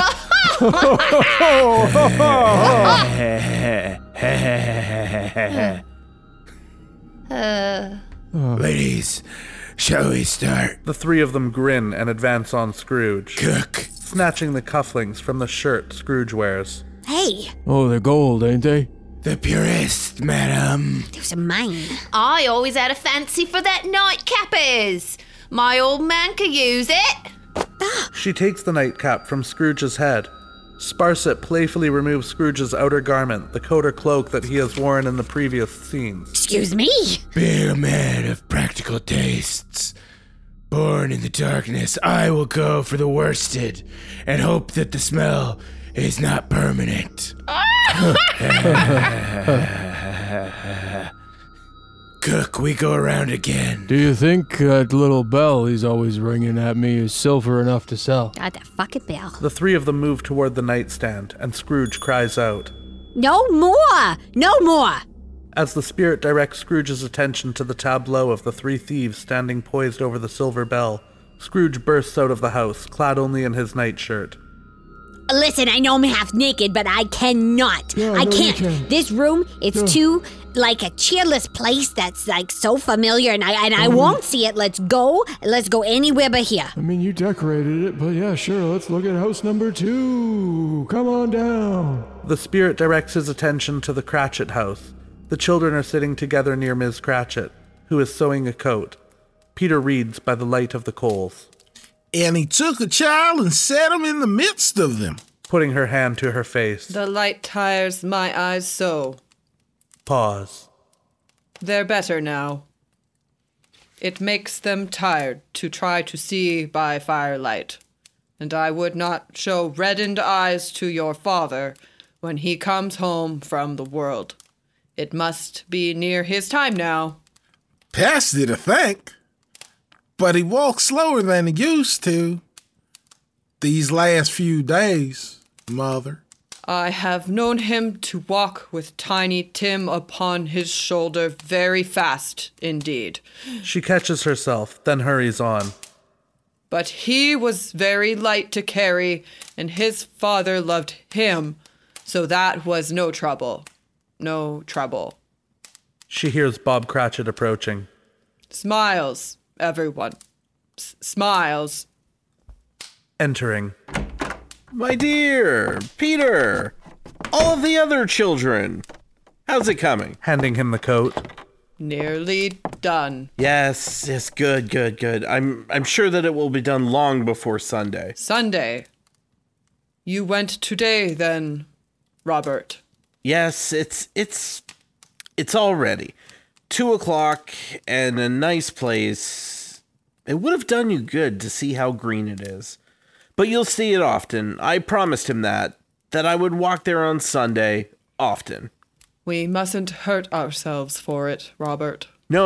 Ladies, shall we start? The three of them grin and advance on Scrooge. Cook. Snatching the cufflinks from the shirt Scrooge wears. Hey! Oh, they're gold, ain't they? The purest, madam. Those are mine. I always had a fancy for that nightcap is. My old man could use it. She takes the nightcap from Scrooge's head. Sparsit playfully removes Scrooge's outer garment, the coat or cloak that he has worn in the previous scenes. Excuse me? Being a man of practical tastes, born in the darkness, I will go for the worsted and hope that the smell is not permanent. Cook, we go around again. Do you think that little bell he's always ringing at me is silver enough to sell? God, that fucking bell. The three of them move toward the nightstand, and Scrooge cries out. No more! No more! As the spirit directs Scrooge's attention to the tableau of the three thieves standing poised over the silver bell, Scrooge bursts out of the house, clad only in his nightshirt. Listen, I know I'm half naked, but I cannot. I can't. This room, it's too like a cheerless place that's like so familiar, and I won't see it. Let's go anywhere but here. I mean, you decorated it, but yeah, sure, let's look at house number 2. Come on down. The spirit directs his attention to the Cratchit house. The children are sitting together near Ms. Cratchit, who is sewing a coat. Peter reads by the light of the coals. And he took a child and set him in the midst of them. Putting her hand to her face. The light tires my eyes so. Pause. They're better now. It makes them tired to try to see by firelight, and I would not show reddened eyes to your father when he comes home from the world. It must be near his time now. Past it, I think. But he walks slower than he used to. These last few days, Mother. I have known him to walk with Tiny Tim upon his shoulder very fast indeed. She catches herself, then hurries on. But he was very light to carry, and his father loved him, so that was no trouble. No trouble. She hears Bob Cratchit approaching. Smiles, everyone. Smiles. Entering. My dear, Peter, all of the other children. How's it coming? Handing him the coat. Nearly done. Yes, good. I'm sure that it will be done long before Sunday. Sunday? You went today, then, Robert? Yes, it's all ready. 2:00 and a nice place. It would have done you good to see how green it is. But you'll see it often. I promised him that I would walk there on Sunday often. We mustn't hurt ourselves for it, Robert.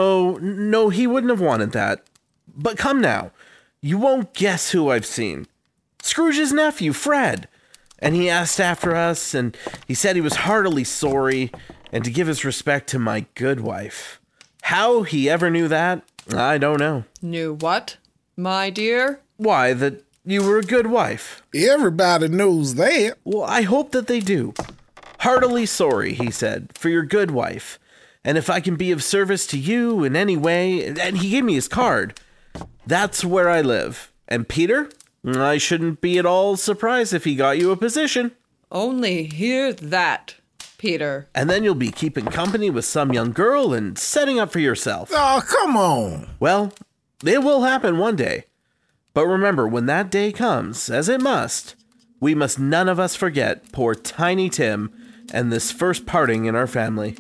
No, he wouldn't have wanted that. But come now, you won't guess who I've seen. Scrooge's nephew, Fred. And he asked after us, and he said he was heartily sorry, and to give his respect to my good wife. How he ever knew that, I don't know. Knew what, my dear? Why, that you were a good wife. Everybody knows that. Well, I hope that they do. Heartily sorry, he said, for your good wife. And if I can be of service to you in any way, and he gave me his card. That's where I live. And Peter, I shouldn't be at all surprised if he got you a position. Only hear that, Peter. And then you'll be keeping company with some young girl and setting up for yourself. Oh, come on. Well, it will happen one day. But remember, when that day comes, as it must, we must none of us forget poor Tiny Tim and this first parting in our family.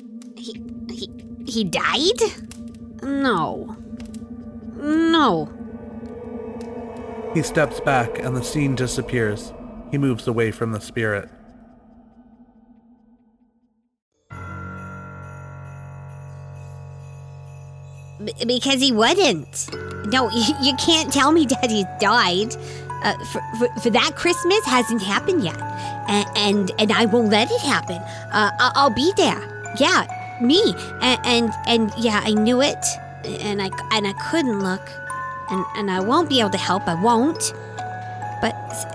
He died? No. He steps back and the scene disappears. He moves away from the spirit. Because he wouldn't. No, you can't tell me that he's died. For that Christmas hasn't happened yet. And I won't let it happen. I'll be there. Yeah, me. And yeah, I knew it. And I couldn't look. And I won't be able to help. I won't. But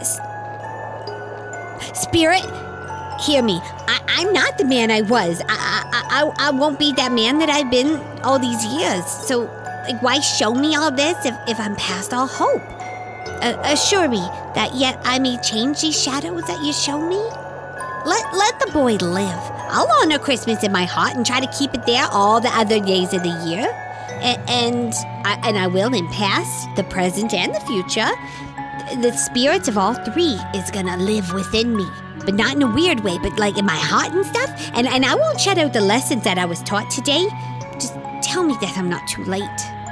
Spirit, hear me. I'm not the man I was. I won't be that man that I've been all these years. So, why show me all this if I'm past all hope? Assure me that yet I may change these shadows that you show me. Let the boy live. I'll honor Christmas in my heart and try to keep it there all the other days of the year. And I will in past, the present, and the future. The spirits of all three is gonna live within me. But not in a weird way, but like in my heart and stuff. And I won't shut out the lessons that I was taught today. Just tell me that I'm not too late.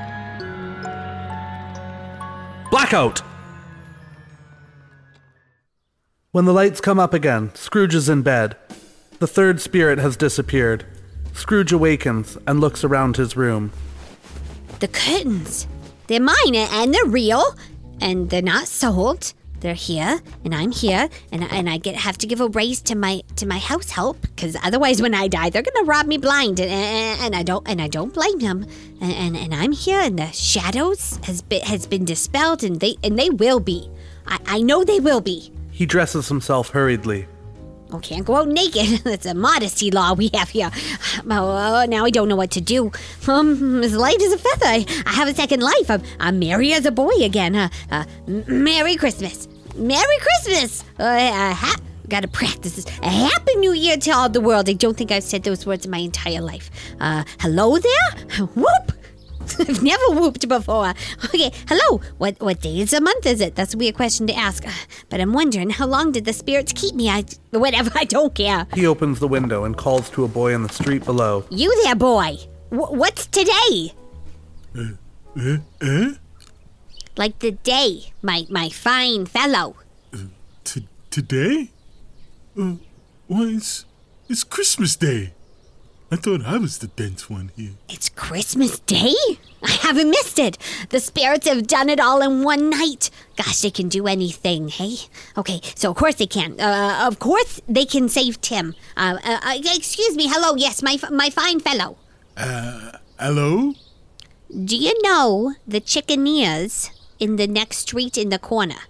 Blackout! When the lights come up again, Scrooge is in bed. The third spirit has disappeared. Scrooge awakens and looks around his room. The curtains. They're mine and they're real. And they're not sold. They're here, and I'm here, and I have to give a raise to my house help, because otherwise, when I die, they're gonna rob me blind, and I don't blame them. And I'm here, and the shadows has been dispelled, and they will be. I know they will be. He dresses himself hurriedly. Oh, can't go out naked. That's a modesty law we have here. Oh, now I don't know what to do. As light as a feather. I have a second life. I'm merry as a boy again. Merry Christmas. Merry Christmas. Gotta practice this. A Happy New Year to all the world. I don't think I've said those words in my entire life. Hello there? Whoop. I've never whooped before. Okay, hello. What day is the month is it? That's a weird question to ask. But I'm wondering, how long did the spirits keep me? Whatever, I don't care. He opens the window and calls to a boy in the street below. You there, boy. What's today? Like the day, my fine fellow. Today? It's Christmas Day. I thought I was the dense one here. It's Christmas Day? I haven't missed it. The spirits have done it all in one night. Gosh, they can do anything, hey? Okay, so of course they can. Of course they can save Tim. Excuse me, hello, yes, my fine fellow. Hello? Do you know the Chickeneers in the next street in the corner?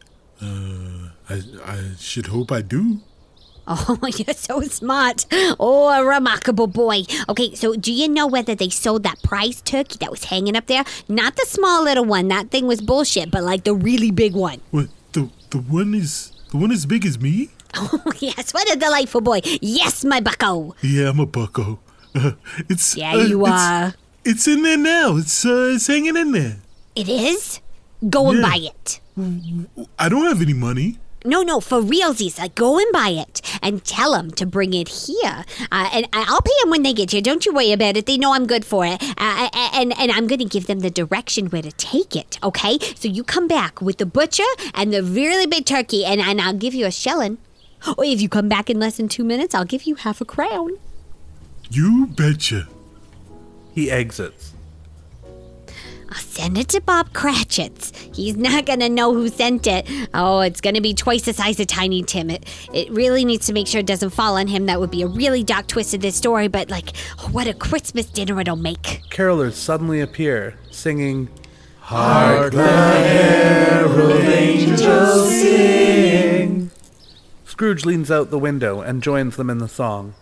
I should hope I do. Oh, you're so smart. Oh, a remarkable boy. Okay, so do you know whether they sold that prize turkey that was hanging up there? Not the small little one. That thing was bullshit, but like the really big one. What? The one as big as me? Oh, yes. What a delightful boy. Yes, my bucko. Yeah, I'm a bucko. You are. It's in there now. It's hanging in there. It is? Go and buy it. I don't have any money. No, for realsies. Go and buy it and tell them to bring it here. And I'll pay them when they get here. Don't you worry about it. They know I'm good for it. And I'm going to give them the direction where to take it, okay? So you come back with the butcher and the really big turkey, and I'll give you a shilling. Or if you come back in less than 2 minutes, I'll give you half a crown. You betcha. He exits. I'll send it to Bob Cratchit's. He's not going to know who sent it. Oh, it's going to be twice the size of Tiny Tim. It really needs to make sure it doesn't fall on him. That would be a really dark twist of this story, but what a Christmas dinner it'll make. Carolers suddenly appear, singing, Hark the herald angels sing. Scrooge leans out the window and joins them in the song.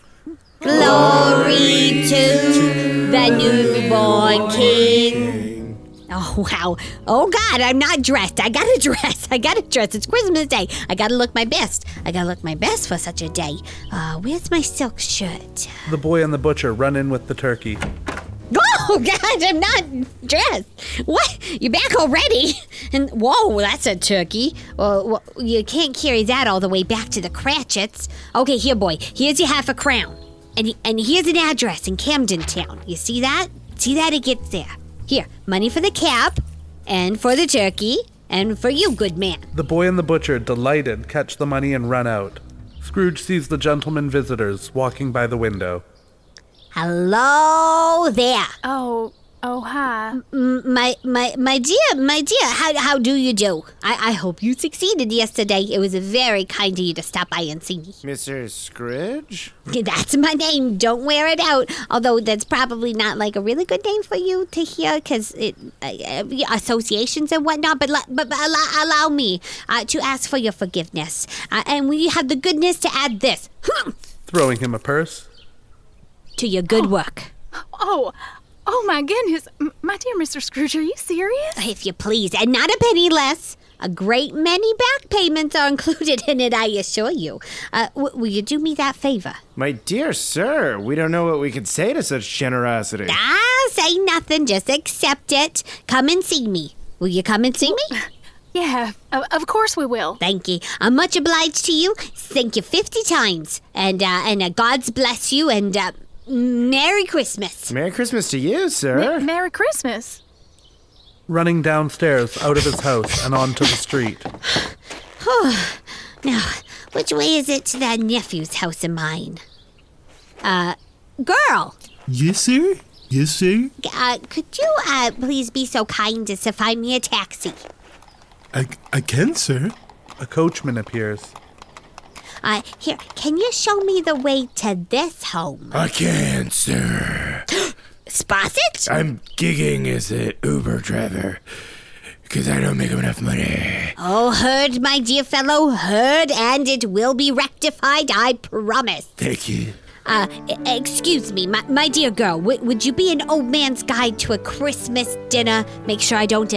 Glory to the newborn King. Oh, wow. Oh, God, I'm not dressed. I gotta dress. It's Christmas Day. I gotta look my best. For such a day. Where's my silk shirt? The boy and the butcher run in with the turkey. Oh, God, I'm not dressed. What? You're back already? And whoa, that's a turkey. Well, you can't carry that all the way back to the Cratchits. Okay, here, boy. Here's your half a crown. And here's an address in Camden Town. You see that? It gets there. Here, money for the cab, and for the turkey, and for you, good man. The boy and the butcher, delighted, catch the money and run out. Scrooge sees the gentlemen visitors walking by the window. Hello there. Oh, hi. My dear, how do you do? I hope you succeeded yesterday. It was very kind of you to stop by and see me. Mr. Scrooge? That's my name. Don't wear it out. Although that's probably not like a really good name for you to hear because associations and whatnot. But allow me to ask for your forgiveness. And will you have the goodness to add this? Throwing him a purse. To your good work. Oh my goodness. My dear Mr. Scrooge, are you serious? If you please, and not a penny less. A great many back payments are included in it, I assure you. Will you do me that favor? My dear sir, we don't know what we can say to such generosity. Say nothing, just accept it. Come and see me. Will you come and see me? Yeah, of course we will. Thank you. I'm much obliged to you. Thank you 50 times. And God's bless you, and Merry Christmas. Merry Christmas to you, sir. Merry Christmas. Running downstairs out of his house and onto the street. Now, which way is it to that nephew's house of mine? Girl. Yes, sir? Could you please be so kind as to find me a taxi? I can, sir. A coachman appears. Here, can you show me the way to this home? I can, sir. Sposset? I'm gigging as an Uber driver because I don't make enough money. Oh, heard, my dear fellow, heard, and it will be rectified, I promise. Thank you. Excuse me, my dear girl, would you be an old man's guide to a Christmas dinner? Make sure I don't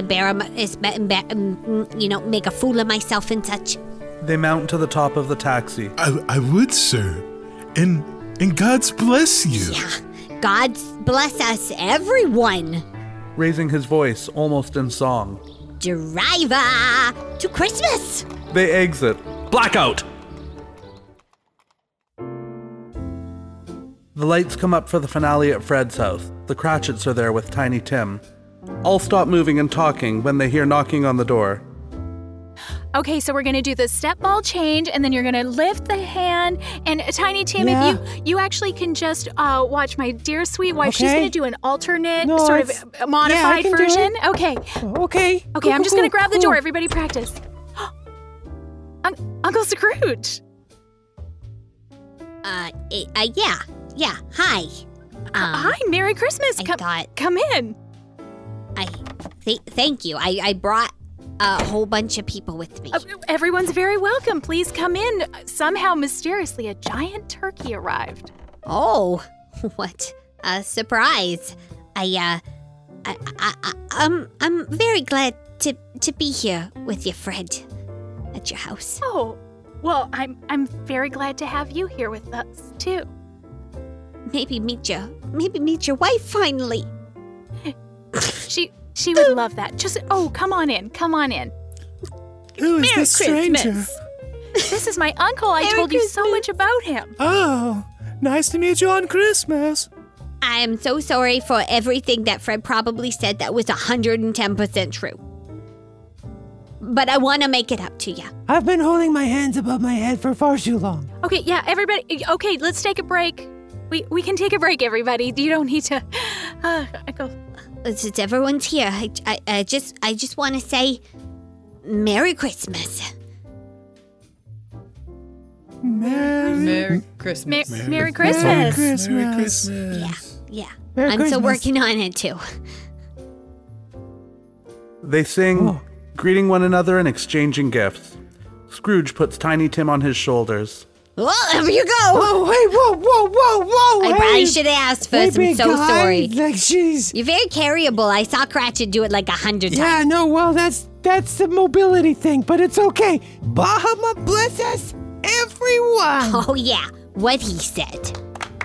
make a fool of myself and such. They mount to the top of the taxi. I would, sir. And God's bless you. Yeah, God's bless us, everyone. Raising his voice almost in song. Driver to Christmas. They exit. Blackout! The lights come up for the finale at Fred's house. The Cratchits are there with Tiny Tim. All stop moving and talking when they hear knocking on the door. Okay, so we're gonna do the step ball change, and then you're gonna lift the hand. And Tiny Tim, Yeah. if you actually can just watch my dear sweet wife. Okay. She's gonna do an alternate No, sort of I modified can do version. it. Okay. Okay. Okay, I'm just gonna grab the cool. door. Everybody practice. Uncle Scrooge. Yeah. Hi. Hi, Merry Christmas. Come in. Thank you. I brought a whole bunch of people with me. Everyone's very welcome. Please come in. Somehow, mysteriously, a giant turkey arrived. Oh, what a surprise! I'm very glad to be here with you, Fred, at your house. Oh, well, I'm very glad to have you here with us too. Maybe meet your wife finally. She would love that. Come on in. Who is this stranger? This is my uncle. I told you so much about him. Oh, nice to meet you on Christmas. I am so sorry for everything that Fred probably said that was 110% true. But I want to make it up to you. I've been holding my hands above my head for far too long. Okay, yeah, everybody. Okay, let's take a break. We can take a break, everybody. You don't need to go. Since everyone's here, I just want to say Merry Christmas. Merry Christmas. Merry Christmas. Merry Christmas. Yeah. Merry I'm Christmas. still working on it too. They sing, greeting one another and exchanging gifts. Scrooge puts Tiny Tim on his shoulders. Well, there you go. Oh, hey, whoa. I probably should have asked first. I'm so sorry. Like, jeez. You're very carryable. I saw Cratchit do it like 100 times. Yeah, no, well, that's the mobility thing, but it's okay. Bahama bless us, everyone. Oh, yeah. What he said.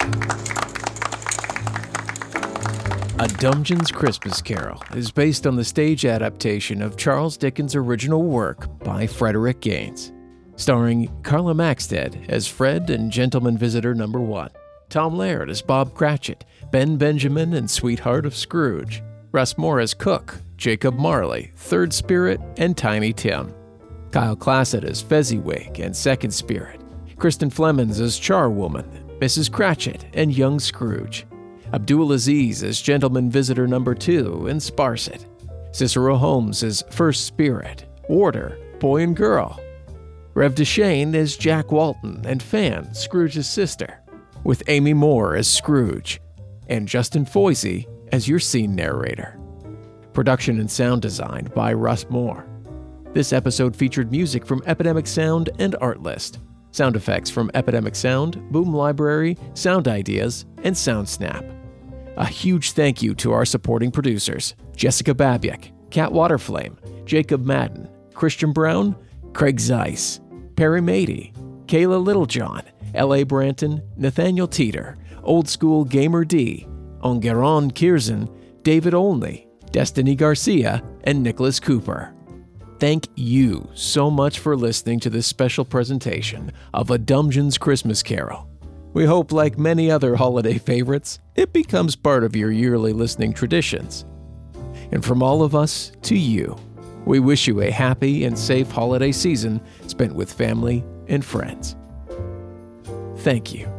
A Dungeon's Christmas Carol is based on the stage adaptation of Charles Dickens' original work by Frederick Gaines, starring Carla Maxted as Fred and Gentleman Visitor Number 1, Tom Laird as Bob Cratchit, Ben Benjamin and Sweetheart of Scrooge, Russ Moore as Cook, Jacob Marley, Third Spirit, and Tiny Tim, Kyle Classett as Fezziwig and Second Spirit, Kristen Flemons as Charwoman, Mrs. Cratchit, and Young Scrooge, Abdul Aziz as Gentleman Visitor Number 2 and Sparsit, Cicero Holmes as First Spirit, Warder, Boy and Girl, Rev Deshane as Jack Walton and Fan, Scrooge's sister, with Amy Moore as Scrooge, and Justin Foisey as your scene narrator. Production and sound design by Russ Moore. This episode featured music from Epidemic Sound and Artlist, sound effects from Epidemic Sound, Boom Library, Sound Ideas, and SoundSnap. A huge thank you to our supporting producers, Jessica Babiak, Kat Waterflame, Jacob Madden, Christian Brown, Craig Zeiss, Perry Mady, Kayla Littlejohn, L.A. Branton, Nathaniel Teeter, Old School Gamer D, Ongeron Kierzan, David Olney, Destiny Garcia, and Nicholas Cooper. Thank you so much for listening to this special presentation of A Dungeon's Christmas Carol. We hope, like many other holiday favorites, it becomes part of your yearly listening traditions. And from all of us to you, we wish you a happy and safe holiday season spent with family and friends. Thank you.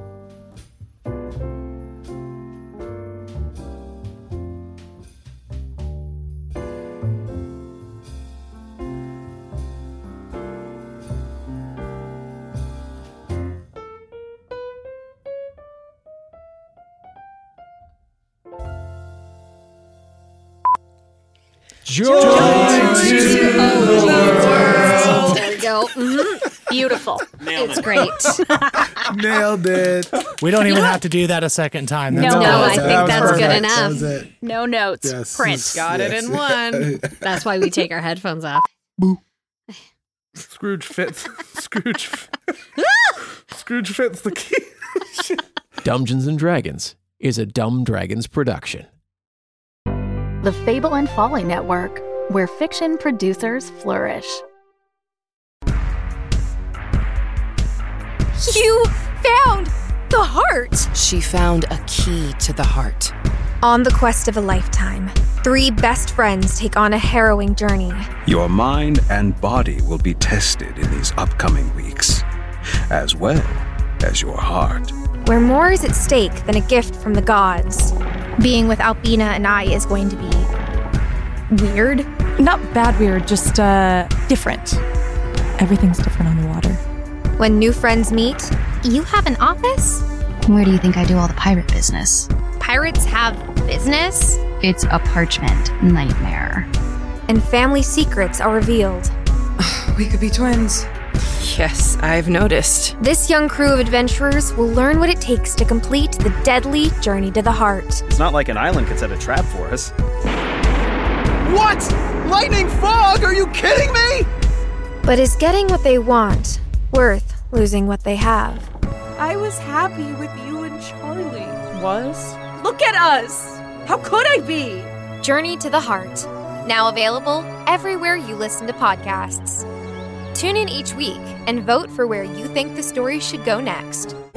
Joy to the world. There we go. Beautiful. It's great. Nailed it. We don't even have to do that a second time. No, I think that's good enough. That was it. No notes. Yes. Print. Got it in one. That's why we take our headphones off. Scrooge fits. Scrooge fits the key. Dungeons and Dragons is a Dumb Dragons production. The Fable and Folly Network, where fiction producers flourish. You found the heart! She found a key to the heart. On the quest of a lifetime, 3 best friends take on a harrowing journey. Your mind and body will be tested in these upcoming weeks, as well as your heart. Where more is at stake than a gift from the gods. Being with Albina and I is going to be weird. Not bad weird, just different. Everything's different on the water. When new friends meet, you have an office? Where do you think I do all the pirate business? Pirates have business? It's a parchment nightmare. And family secrets are revealed. We could be twins. Yes, I've noticed. This young crew of adventurers will learn what it takes to complete the deadly journey to the heart. It's not like an island could set a trap for us. What? Lightning fog? Are you kidding me? But is getting what they want worth losing what they have? I was happy with you and Charlie. Was? Look at us! How could I be? Journey to the Heart. Now available everywhere you listen to podcasts. Tune in each week and vote for where you think the story should go next.